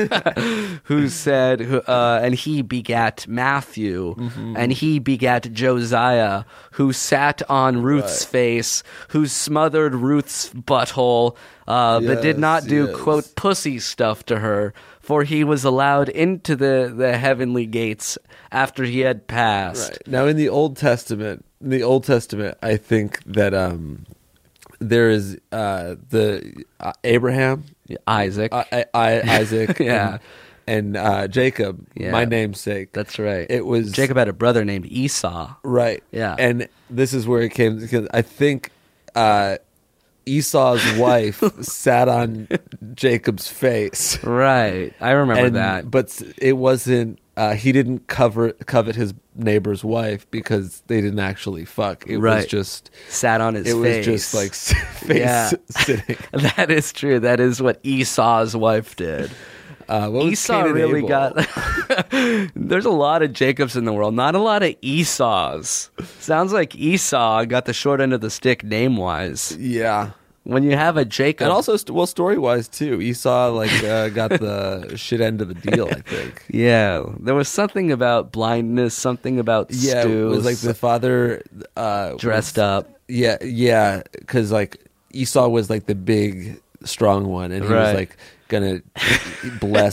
who said, who, uh, and he begat Matthew, Mm-hmm. and he begat Josiah, who sat on Ruth's Right. face, who smothered Ruth's butthole, uh, but did Yes, not do yes. quote pussy stuff to her. For he was allowed into the, the heavenly gates after he had passed. Right. Now, in the Old Testament, in the Old Testament, I think that um, there is uh, the uh, Abraham, Isaac. I, I, I, Isaac, Yeah. and, and uh, Jacob, Yeah. my namesake. That's right. It was Jacob had a brother named Esau. right. Yeah. And this is where it came because I think uh, Esau's wife sat on Jacob's face. Right. I remember And- that. But it wasn't. Uh, he didn't cover covet his neighbor's wife because they didn't actually fuck. It was Right. just Sat on his it face. was just like face Yeah. sitting. That is true. That is what Esau's wife did. Uh, what was Esau Cain and really Abel? got. There's a lot of Jacobs in the world, not a lot of Esau's. Sounds like Esau got the short end of the stick name wise. Yeah. When you have a Jacob. And also, st- well, story wise too, Esau like uh, got the shit end of the deal. I think. Yeah. There was something about blindness, something about Yeah, stew. it was like the father uh, dressed was- up. Yeah, yeah, because like Esau was like the big, strong one, and he Right. was like gonna bless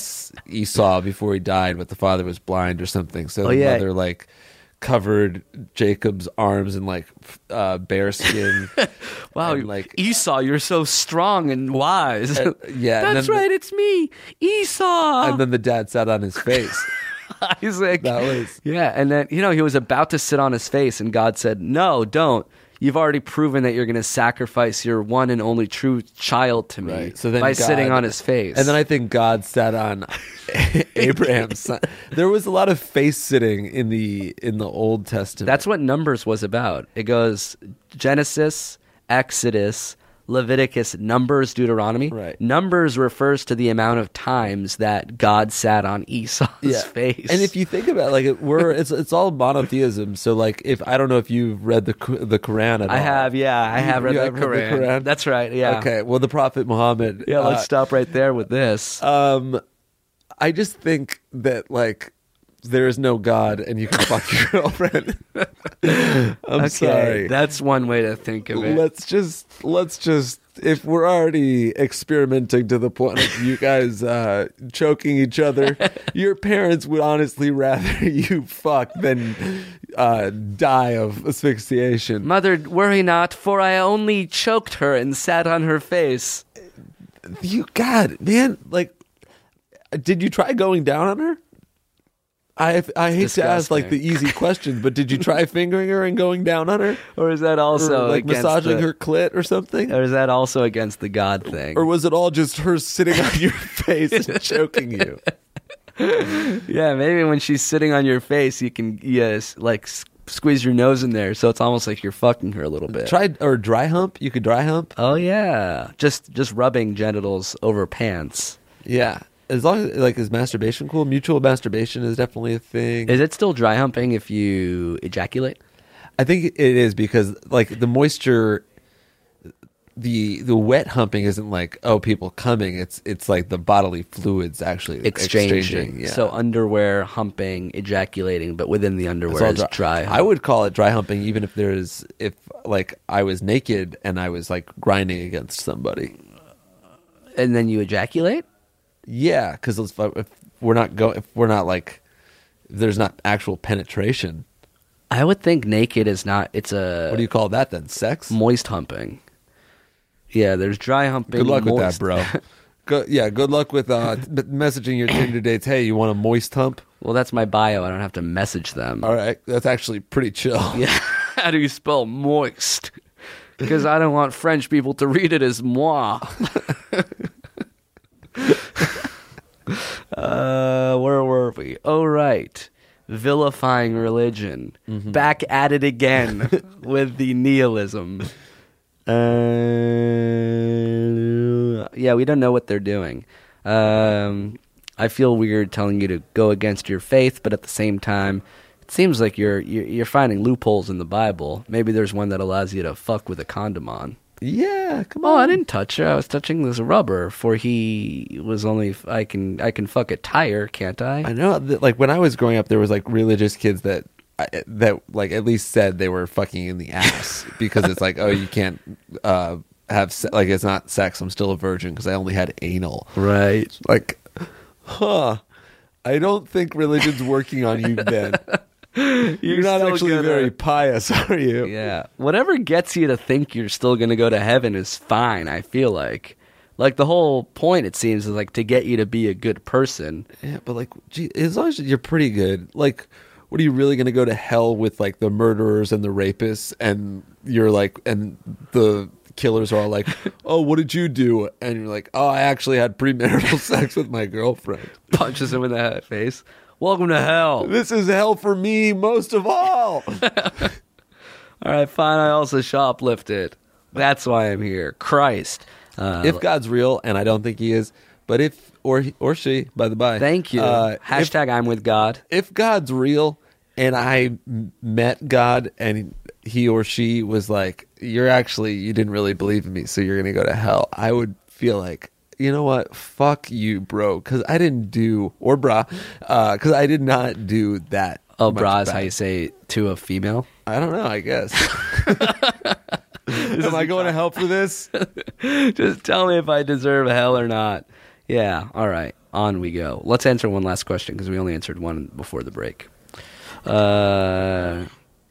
Esau before he died, but the father was blind or something. So Oh, the yeah. mother like covered Jacob's arms in like uh, bear skin. Wow, and, like Esau, you're so strong and wise. Uh, yeah, and That's then the- right, it's me, Esau. and then the dad sat on his face. Isaac. That was Yeah, and then, you know, he was about to sit on his face, and God said, no, don't. You've already proven that you're going to sacrifice your one and only true child to me right. So then by God- sitting on his face. And then I think God sat on Abraham's son. There was a lot of face sitting in the in the Old Testament. That's what Numbers was about. It goes Genesis, Exodus, Leviticus, Numbers, Deuteronomy. Right. Numbers refers to the amount of times that God sat on Esau's yeah. face. And if you think about it, like it, we're it's it's all monotheism. So like if I don't know if you've read the Qu- the Quran at I all. have, yeah, I You- have read, you the, have read Quran. the Quran? That's right, yeah. Okay. Well, the Prophet Muhammad. Yeah, let's uh, stop right there with this. Um, I just think that like there is no God, and you can fuck your girlfriend. I'm okay, sorry. that's one way to think of it. Let's just let's just if we're already experimenting to the point of you guys uh, choking each other, your parents would honestly rather you fuck than uh, die of asphyxiation. Mother, worry not, for I only choked her and sat on her face. You God, man, like, did you try going down on her? I I hate to ask like the easy questions, but did you try fingering her and going down on her, Or is that also or, like against massaging the, her clit or something? Or is that also against the God thing? Or was it all just her sitting on your face and choking you? Yeah, maybe when she's sitting on your face, you can yes, like s- squeeze your nose in there, so it's almost like you're fucking her a little bit. Try or dry hump. You could dry hump. Oh yeah, just just rubbing genitals over pants. Yeah, as long as like is masturbation cool? Mutual masturbation is definitely a thing. Is it still dry humping if you ejaculate? I think it is because like the moisture, the the wet humping isn't like oh people coming. It's it's like the bodily fluids actually Exchanging. exchanging. Yeah. So underwear humping, ejaculating, but within the It's underwear all is dry. I would call it dry humping even if there's if like I was naked and I was like grinding against somebody. And then you ejaculate? Yeah, because if, if we're not go if we're not like if there's not actual penetration. I would think naked is not. It's a. What do you call that then? Sex? Moist humping. Yeah, there's dry humping. Good luck with moist. that, bro. Go, yeah, good luck with uh, messaging your Tinder dates. Hey, you want a moist hump? Well, that's my bio. I don't have to message them. All right, that's actually pretty chill. Yeah. How do you spell moist? Because I don't want French people to read it as moi. uh, where were we? Oh, right. Vilifying religion. Mm-hmm. Back at it again with the nihilism. Uh, yeah, we don't know what they're doing. Um, I feel weird telling you to go against your faith, but at the same time, it seems like you're you're, you're finding loopholes in the Bible. Maybe there's one that allows you to fuck with a condom on. Yeah, come Oh, on. I didn't touch her. I was touching this rubber. For he was only. I can. I can fuck a tire, can't I? I know. That, like when I was growing up, there was like religious kids that that like at least said they were fucking in the ass because it's like, oh, you can't uh, have se- like it's not sex. I'm still a virgin because I only had anal. Right. Like, huh? I don't think religion's working on you, Ben. You're, You're not still actually gonna- very pious, are you? Yeah. Whatever gets you to think you're still going to go to heaven is fine, I feel like. Like, the whole point, it seems, is, like, to get you to be a good person. Yeah, but, like, gee, as long as you're pretty good, like, what are you really going to go to hell with, like, the murderers and the rapists, and you're, like, and the killers are all like, oh, what did you do? And you're like, oh, I actually had premarital sex with my girlfriend. Punches him in the face. Welcome to hell. This is hell for me most of all. All right, fine. I also shoplifted. That's why I'm here. Christ. Uh, If God's real, and I don't think he is, but if, or he, or she, by the by. Thank you. Uh, Hashtag if, I'm with God. if God's real and I m- met God and he or she was like, you're actually, you didn't really believe in me, so you're going to go to hell, I would feel like, you know what? Fuck you, bro. Because I didn't do, or brah, because I did not do that. Oh, much bra is bad. how you say to a female? I don't know, I guess. Am I going to hell for this? Just tell me if I deserve hell or not. Yeah, all right. on we go. Let's answer one last question because we only answered one before the break. Uh,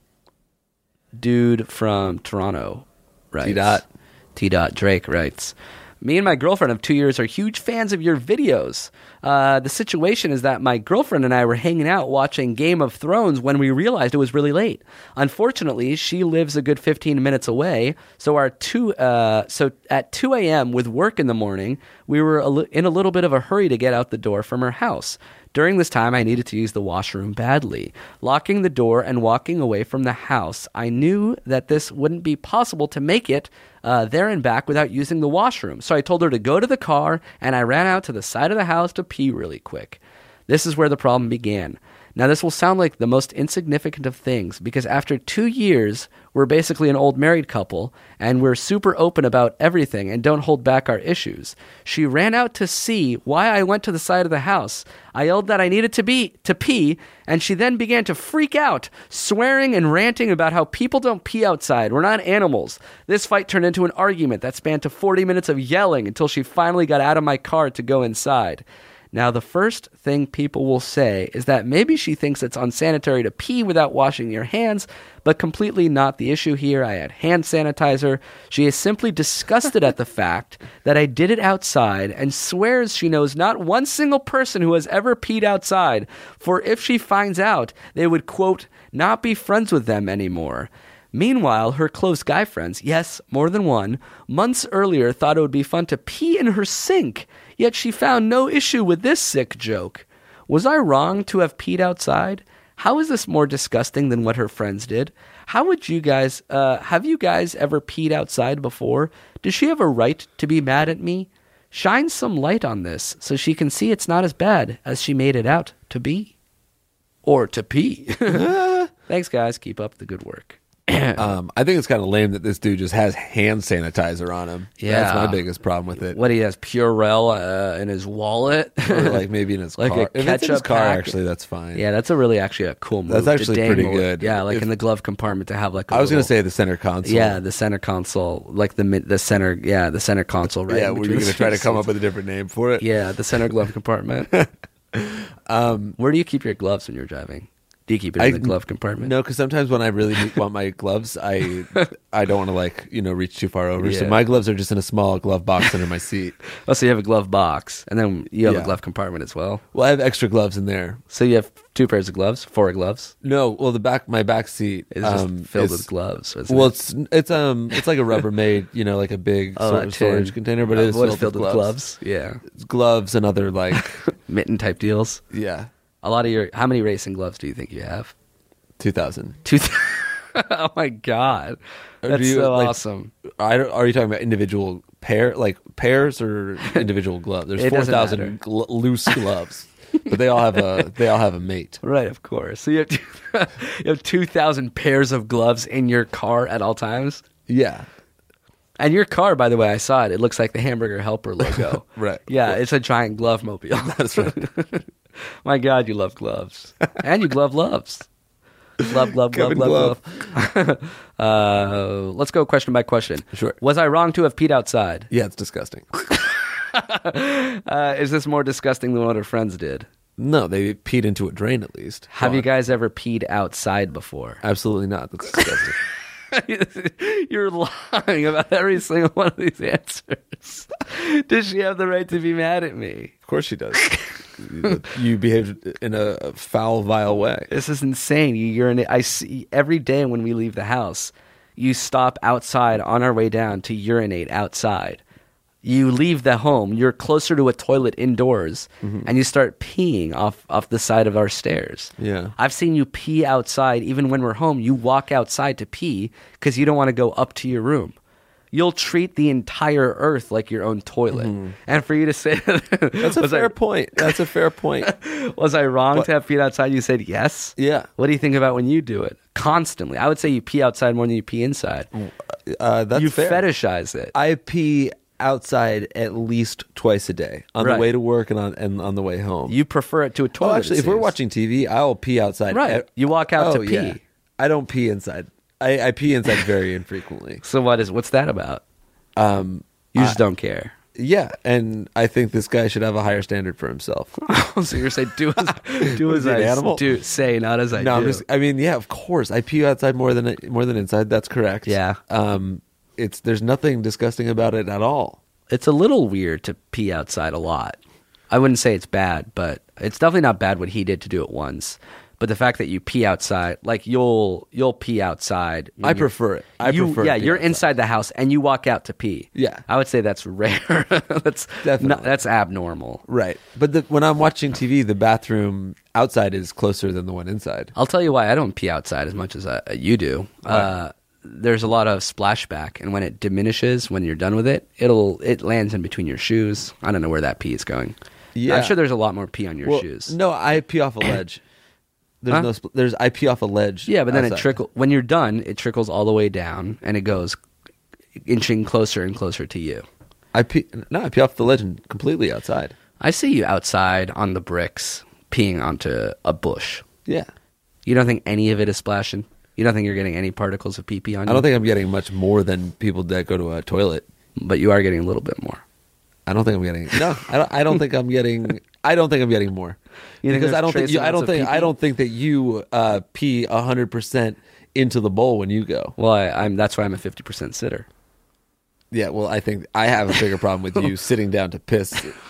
dude from Toronto writes. T. Dot. T. Dot Drake writes, me and my girlfriend of two years are huge fans of your videos. Uh, the situation is that my girlfriend and I were hanging out watching Game of Thrones when we realized it was really late. Unfortunately, she lives a good fifteen minutes away, so our two uh, so at two a.m. with work in the morning, we were a li- in a little bit of a hurry to get out the door from her house. During this time, I needed to use the washroom badly. Locking the door and walking away from the house, I knew that this wouldn't be possible to make it uh, there and back without using the washroom. So I told her to go to the car, and I ran out to the side of the house to pee really quick. This is where the problem began. Now, this will sound like the most insignificant of things, because after two years, we're basically an old married couple, and we're super open about everything and don't hold back our issues. She ran out to see why I went to the side of the house. I yelled that I needed to be to pee, and she then began to freak out, swearing and ranting about how people don't pee outside. We're not animals. This fight turned into an argument that spanned to forty minutes of yelling until she finally got out of my car to go inside. Now, the first thing people will say is that maybe she thinks it's unsanitary to pee without washing your hands, but completely not the issue here. I had hand sanitizer. She is simply disgusted at the fact that I did it outside and swears she knows not one single person who has ever peed outside, for if she finds out, they would, quote, not be friends with them anymore. Meanwhile, her close guy friends, yes, more than one, months earlier thought it would be fun to pee in her sink, yet she found no issue with this sick joke. Was I wrong to have peed outside? How is this more disgusting than what her friends did? How would you guys, uh, have you guys ever peed outside before? Does she have a right to be mad at me? Shine some light on this so she can see it's not as bad as she made it out to be. Or to pee. Thanks, guys. Keep up the good work. um, I think it's kind of lame that this dude just has hand sanitizer on him. Yeah. That's my biggest problem with it. What, he has Purell uh, in his wallet? Or like maybe in his Like car. a If it's in his ketchup car, pack. actually, that's fine. Yeah, that's a really actually a cool move. That's to actually pretty dangle it. good. Yeah, like If- in the glove compartment to have like a I was going to little- say the center console. Yeah, the center console, like the mid- the center, yeah, the center console, right? Yeah, in were you between going to the try to seats. come up with a different name for it? Yeah, the center glove compartment. um, Where do you keep your gloves when you're driving? Do you keep it in I- the glove compartment? No, because sometimes when I really want my gloves, I I don't want to like you know reach too far over. So Yeah. my gloves are just in a small glove box under my seat. Oh, so you have a glove box, and then you have Yeah. a glove compartment as well. Well, I have extra gloves in there. So you have two pairs of gloves, four gloves. No, well the back my back seat It's just um, filled is- with gloves. Isn't Well, it? it's it's um it's like a Rubbermaid, you know, like a big Oh, sort a of storage tin. container, but Uh, it is what filled, is filled with with gloves. gloves. Yeah, It's gloves and other like mitten type deals. yeah, A lot of your. How many racing gloves do you think you have? two thousand. Two. Th- oh my god, Or that's do you, so like, awesome. I don't, are you talking about individual pair like pairs or individual gloves? There's It four doesn't thousand matter. gl- loose gloves, but they all have a they all have a mate. Right, of course. So you have two, you have two thousand pairs of gloves in your car at all times. Yeah, And your car, by the way, I saw it. It looks like the Hamburger Helper logo. Right. Yeah, it's a giant glove mobile. that's right. My God, you love gloves, and you glove loves. Love, glove, glove, Kevin glove, glove. uh, let's go question by question. Sure. Was I wrong to have peed outside? Yeah, it's disgusting. Uh, is this more disgusting than what her friends did? No, they peed into a drain at least. Have Come you on. guys ever peed outside before? Absolutely not. That's disgusting. You're lying about every single one of these answers. Does she have the right to be mad at me? Of course she does. You behaved in a foul, vile way. This is insane. You urinate. I see every day when we leave the house, you stop outside on our way down to urinate outside. You leave the home, you're closer to a toilet indoors, and you start peeing off, off the side of our stairs. Yeah. I've seen you pee outside even when we're home. You walk outside to pee because you don't want to go up to your room. You'll treat the entire earth like your own toilet. And for you to say That's a was fair I, point. That's a fair point. was I wrong What? to have peed outside? You said yes. Yeah. What do you think about when you do it? Constantly. I would say you pee outside more than you pee inside. Uh, that's you fair. fetishize it. I pee outside at least twice a day on Right. the way to work and on and on the way home. You prefer it to a oh, toilet. actually, it if we're seems. watching T V, I'll pee outside. Right. at- You walk out to Oh, pee. yeah. I don't pee inside. I, I pee inside very infrequently. So what is what's that about? Um, You just don't care. Yeah, and I think this guy should have a higher standard for himself. So you're saying do as do What as is he, an I animal? do say, not as I no, do. I'm just. I mean, yeah, of course, I pee outside more than more than inside. That's correct. Yeah. Um, it's there's nothing disgusting about it at all. It's a little weird to pee outside a lot. I wouldn't say it's bad, but it's definitely not bad what he did to do it once. But the fact that you pee outside, like you'll you'll pee outside. when I you're- prefer it. I you, prefer Yeah, to pee you're outside. inside the house and you walk out to pee. Yeah. I would say that's rare. that's Definitely. not, that's abnormal. Right, but the, when I'm watching T V, the bathroom outside is closer than the one inside. I'll tell you why I don't pee outside as much as I, you do. Uh, there's a lot of splashback, and when it diminishes, when you're done with it, it'll it lands in between your shoes. I don't know where that pee is going. Yeah. I'm sure there's a lot more pee on your Well, shoes. No, I pee off a ledge. There's Huh? no. Spl- there's I pee off a ledge. Yeah, but then it outside. trickle when you're done. It trickles all the way down, and it goes inching closer and closer to you. I pee. No, I pee off the ledge and completely outside. I see you outside on the bricks peeing onto a bush. Yeah. You don't think any of it is splashing? You don't think you're getting any particles of pee pee on you? I don't think I'm getting much more than people that go to a toilet. but you are getting a little bit more. I don't think I'm getting. No, I don't. I don't think I'm getting. I don't think I'm getting more. You think because there's I don't think. trace You, I amounts don't of think. pee-pee? I don't think that you uh, pee a hundred percent into the bowl when you go. Well, I, I'm that's why I'm a fifty percent sitter. Yeah. Well, I think I have a bigger problem with you sitting down to piss.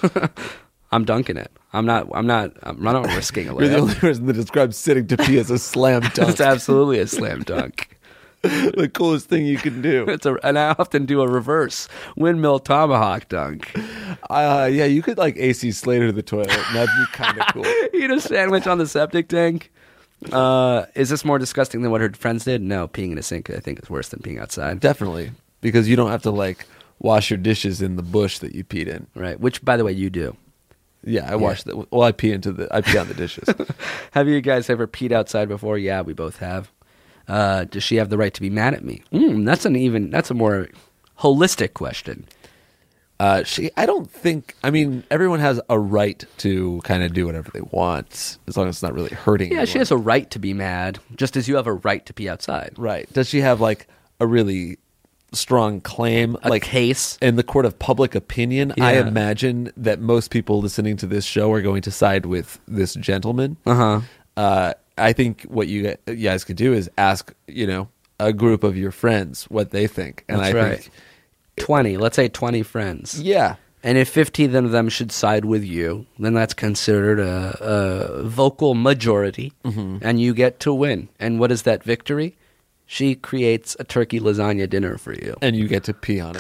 I'm dunking it. I'm not. I'm not. I'm not risking a You're the layup. only person that describes sitting to pee as a slam dunk. It's absolutely a slam dunk. The coolest thing you can do. It's a, and I often do a reverse windmill tomahawk dunk. Uh, yeah, you could like A C Slater to the toilet, and that'd be kind of cool. Eat a sandwich on the septic tank. Uh, is this more disgusting than what her friends did? No, peeing in a sink I think is worse than peeing outside. Definitely, because you don't have to like wash your dishes in the bush that you peed in. Right, which by the way you do. Yeah, I wash the. Well, I pee into the. I pee on the dishes. Have you guys ever peed outside before? Yeah, we both have. Uh, does she have the right to be mad at me? Mm, that's an even. That's a more holistic question. Uh, she. I don't think. I mean, everyone has a right to kind of do whatever they want, as long as it's not really hurting. Yeah, she anyone. has a right to be mad, just as you have a right to pee outside. Right? Does she have like a really strong claim, A like case. in the court of public opinion? I Yeah. imagine that most people listening to this show are going to side with this gentleman. Uh-huh. Uh I think what you guys could do is ask, you know, a group of your friends what they think, and That's I right. think, Twenty. Let's say twenty friends. yeah, And if fifteen of them should side with you, then that's considered a, a vocal majority, Mm-hmm. and you get to win. And what is that victory? She creates a turkey lasagna dinner for you. and you get to pee on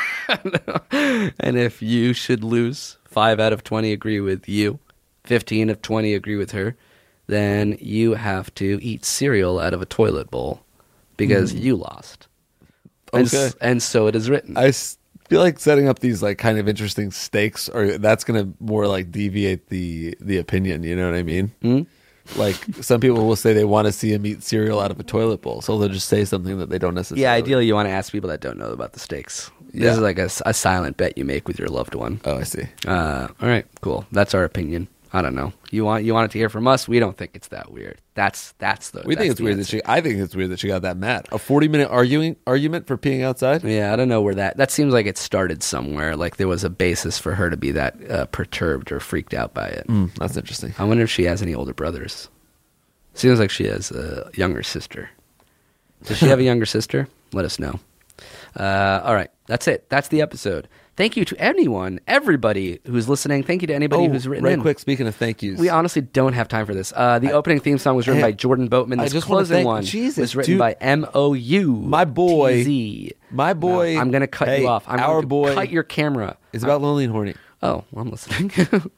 it. And if you should lose, five out of twenty agree with you, fifteen of twenty agree with her, then you have to eat cereal out of a toilet bowl because you lost. And, s- Okay. and so it is written. I s- feel like setting up these like kind of interesting stakes, or that's going to more like deviate the the opinion. You know what I mean? Hmm? Like some people will say they want to see him eat cereal out of a toilet bowl, so they'll just say something that they don't necessarily. Yeah, ideally you want to ask people that don't know about the stakes. This Yeah. is like a, s- a silent bet you make with your loved one. Oh, I see. Uh, all right, cool. That's our opinion. I don't know. You want you want it to hear from us? We don't think it's that weird. That's that's the. We think that's it's the weird answer. that she. I think it's weird that she got that mad. A forty-minute arguing argument for peeing outside. Yeah, I don't know where that. That seems like it started somewhere. Like there was a basis for her to be that uh, perturbed or freaked out by it. Mm, that's interesting. I wonder if she has any older brothers. Seems like she has a younger sister. Does she have a younger sister? Let us know. Uh, all right, that's it. That's the episode. Thank you to anyone, everybody who's listening. Thank you to anybody Oh, who's written right in. quick. Speaking of thank yous, We honestly don't have time for this. Uh, the I- opening theme song was written I- by Jordan Boatman. I This just wanna closing thank- one Jesus, was written dude. by M O U. My boy- T Z. my boy- No, I'm going to cut hey, you off. I'm our going to boy- cut your camera. it's about lonely and horny. Oh, well, I'm listening.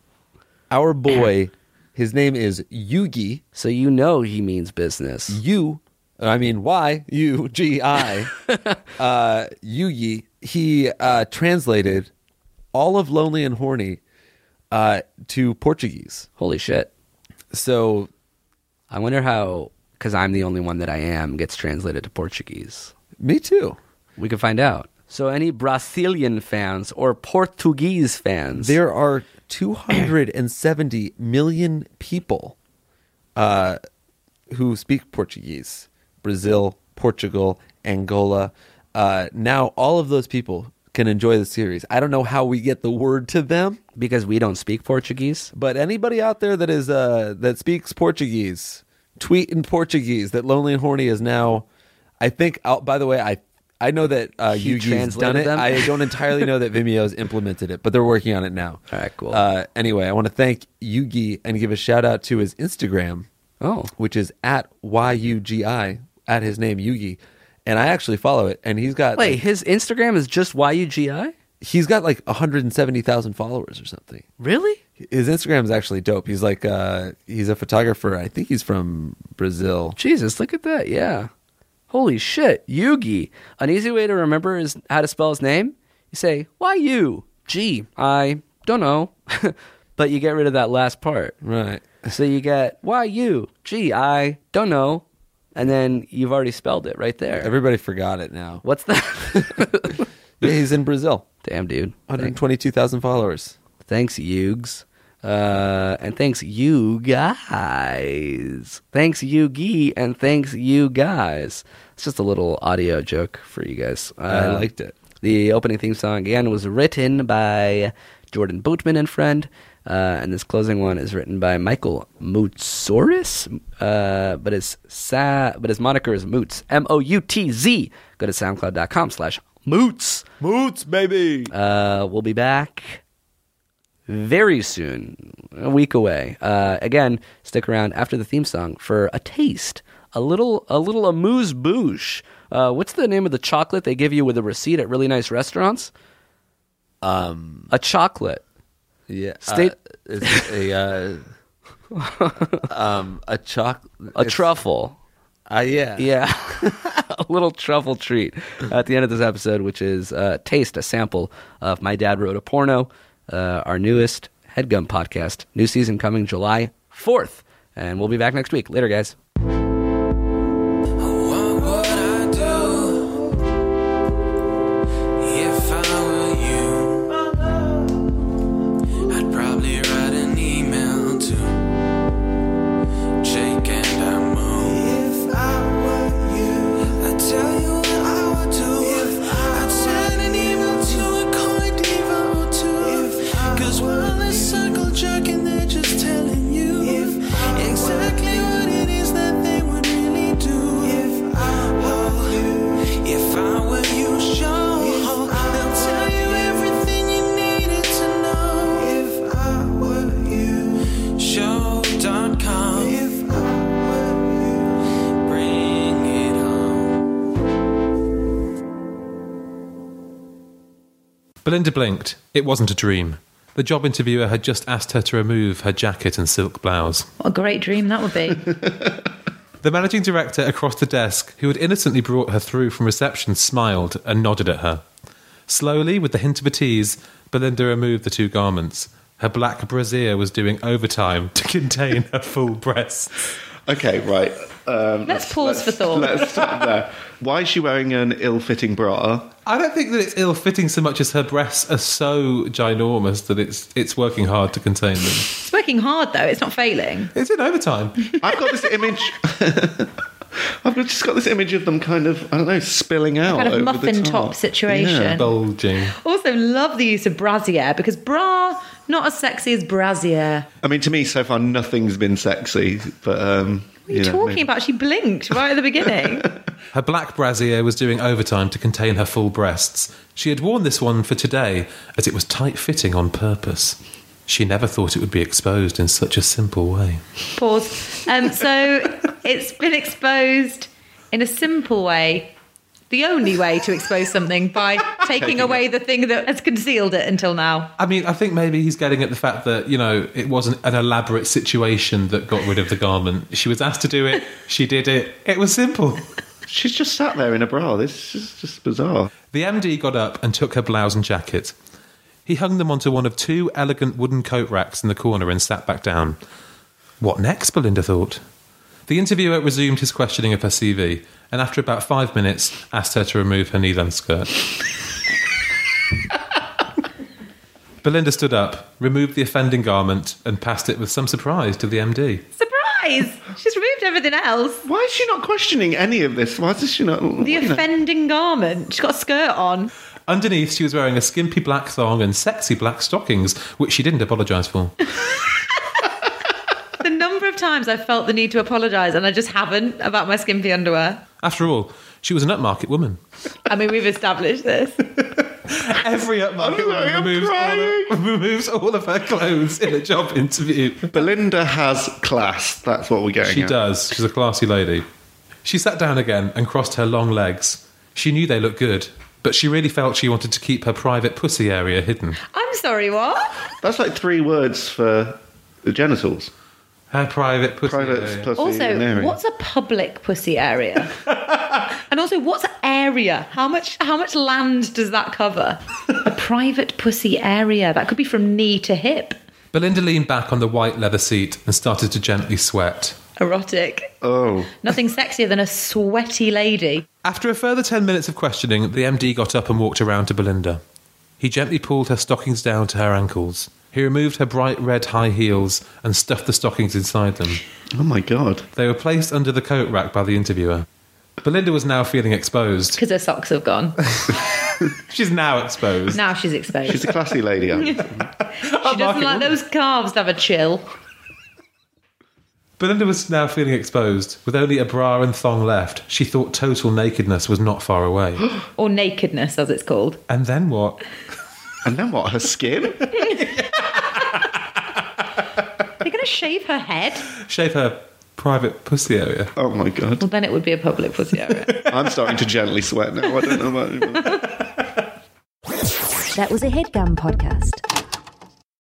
Our boy, his name is Yugi. So you know he means business. U, I mean Y U G I. uh, Yugi. He uh, translated all of Lonely and Horny uh, to Portuguese. Holy shit. So I wonder how, because I'm the only one that I am, gets translated to Portuguese. me too. We can find out. So any Brazilian fans or Portuguese fans? There are two hundred seventy million people uh, who speak Portuguese. Brazil, Portugal, Angola. Uh, now all of those people can enjoy the series. I don't know how we get the word to them because we don't speak Portuguese. But anybody out there that is uh, that speaks Portuguese, tweet in Portuguese that Lonely and Horny is now. I think. Oh, by the way, I I know that uh, He Yugi's done it. translated them? I don't entirely know that Vimeo's implemented it, but they're working on it now. All right, cool. Uh, anyway, I want to thank Yugi and give a shout out to his Instagram. Oh, which is at Y U G I, at his name Yugi, and I actually follow it. And he's got wait, like, his Instagram is just Y U G I? he's got like one hundred seventy thousand followers or something. Really? His Instagram is actually dope. He's like uh, he's a photographer. I think he's from Brazil. Jesus, look at that. Yeah. Holy shit, Yugi. An easy way to remember is how to spell his name. You say Y U G I. Don't know, but you get rid of that last part. Right. So you get Y U G I. Don't know, and then you've already spelled it right there. Everybody forgot it now. What's that? Yeah, he's in Brazil. Damn, dude. one hundred twenty-two thousand followers. Thanks, Yugs. Uh, and thanks, you guys. Thanks, Yugi, and thanks, you guys. It's just a little audio joke for you guys. Uh, I liked it. The opening theme song, again, was written by Jordan Boatman and friend. Uh, and this closing one is written by Michael Moutsoris, uh, but his sa- but his moniker is Moots, M O U T Z. Go to soundcloud.com slash Moots. Moots, baby. Uh, we'll be back very soon, a week away. Uh, again, stick around after the theme song for a taste, a little, a little amuse bouche. Uh, what's the name of the chocolate they give you with a receipt at really nice restaurants? Um, a chocolate. Yeah. State uh, it's a uh, um a choc a truffle. Uh, yeah. Yeah. A little truffle treat at the end of this episode, which is uh, taste, a sample of My Dad Wrote a Porno, uh, our newest HeadGum podcast. New season coming July fourth. And we'll be back next week. Later, guys. Belinda blinked. It wasn't a dream. The job interviewer had just asked her to remove her jacket and silk blouse. What a great dream that would be. The managing director across the desk, who had innocently brought her through from reception, smiled and nodded at her. Slowly, with the hint of a tease, Belinda removed the two garments. Her black brassiere was doing overtime to contain her full breasts. Okay, right. Um, let's pause let's, for thought. Let's stop there. Why is she wearing an ill-fitting bra? I don't think that it's ill-fitting so much as her breasts are so ginormous that it's it's working hard to contain them. It's working hard, though. It's not failing. It's in overtime. I've got this image... I've just got this image of them kind of, I don't know, spilling out. A kind of over muffin the top. top situation. Yeah, bulging. Also, love the use of brassiere, because bra, not as sexy as brassiere. I mean, to me, so far, nothing's been sexy, but... Um, what are you, you know, talking maybe. about? She blinked right at the beginning. Her black brassiere was doing overtime to contain her full breasts. She had worn this one for today, as it was tight-fitting on purpose. She never thought it would be exposed in such a simple way. Pause. Um, so it's been exposed in a simple way. The only way to expose something by taking, taking away it. the thing that has concealed it until now. I mean, I think maybe he's getting at the fact that, you know, it wasn't an elaborate situation that got rid of the garment. She was asked to do it. She did it. It was simple. She's just sat there in a bra. This is just bizarre. The M D got up and took her blouse and jacket. He hung them onto one of two elegant wooden coat racks in the corner and sat back down. What next, Belinda thought. The interviewer resumed his questioning of her C V, and after about five minutes, asked her to remove her knee-length skirt. Belinda stood up, removed the offending garment, and passed it with some surprise to the M D. Surprise! She's removed everything else. Why is she not questioning any of this? Why is she not... The offending know? garment. She's got a skirt on. Underneath, she was wearing a skimpy black thong and sexy black stockings, which she didn't apologise for. The number of times I've felt the need to apologise and I just haven't about my skimpy underwear. After all, she was an upmarket woman. I mean, we've established this. Every upmarket woman removes all, of, removes all of her clothes in a job interview. Belinda has class. That's what we're getting She at. does. She's a classy lady. She sat down again and crossed her long legs. She knew they looked good, but she really felt she wanted to keep her private pussy area hidden. I'm sorry, what? That's like three words for the genitals. Her private pussy Private area. pussy Also, area. what's a public pussy area? And also, what's area? How much how much land does that cover? A private pussy area. That could be from knee to hip. Belinda leaned back on the white leather seat and started to gently sweat. Erotic. Oh. Nothing sexier than a sweaty lady. After a further ten minutes of questioning, the M D got up and walked around to Belinda. He gently pulled her stockings down to her ankles. He removed her bright red high heels and stuffed the stockings inside them. Oh my God. They were placed under the coat rack by the interviewer. Belinda was now feeling exposed. Because her socks have gone. She's now exposed. Now she's exposed. She's a classy lady. She doesn't like those calves to have a chill. Belinda was now feeling exposed. With only a bra and thong left, she thought total nakedness was not far away. Or nakedness, as it's called. And then what? And then what? Her skin? They're going to shave her head? Shave her private pussy area. Oh my God. Well, then it would be a public pussy area. I'm starting to gently sweat now. I don't know about you. That was a HeadGum podcast.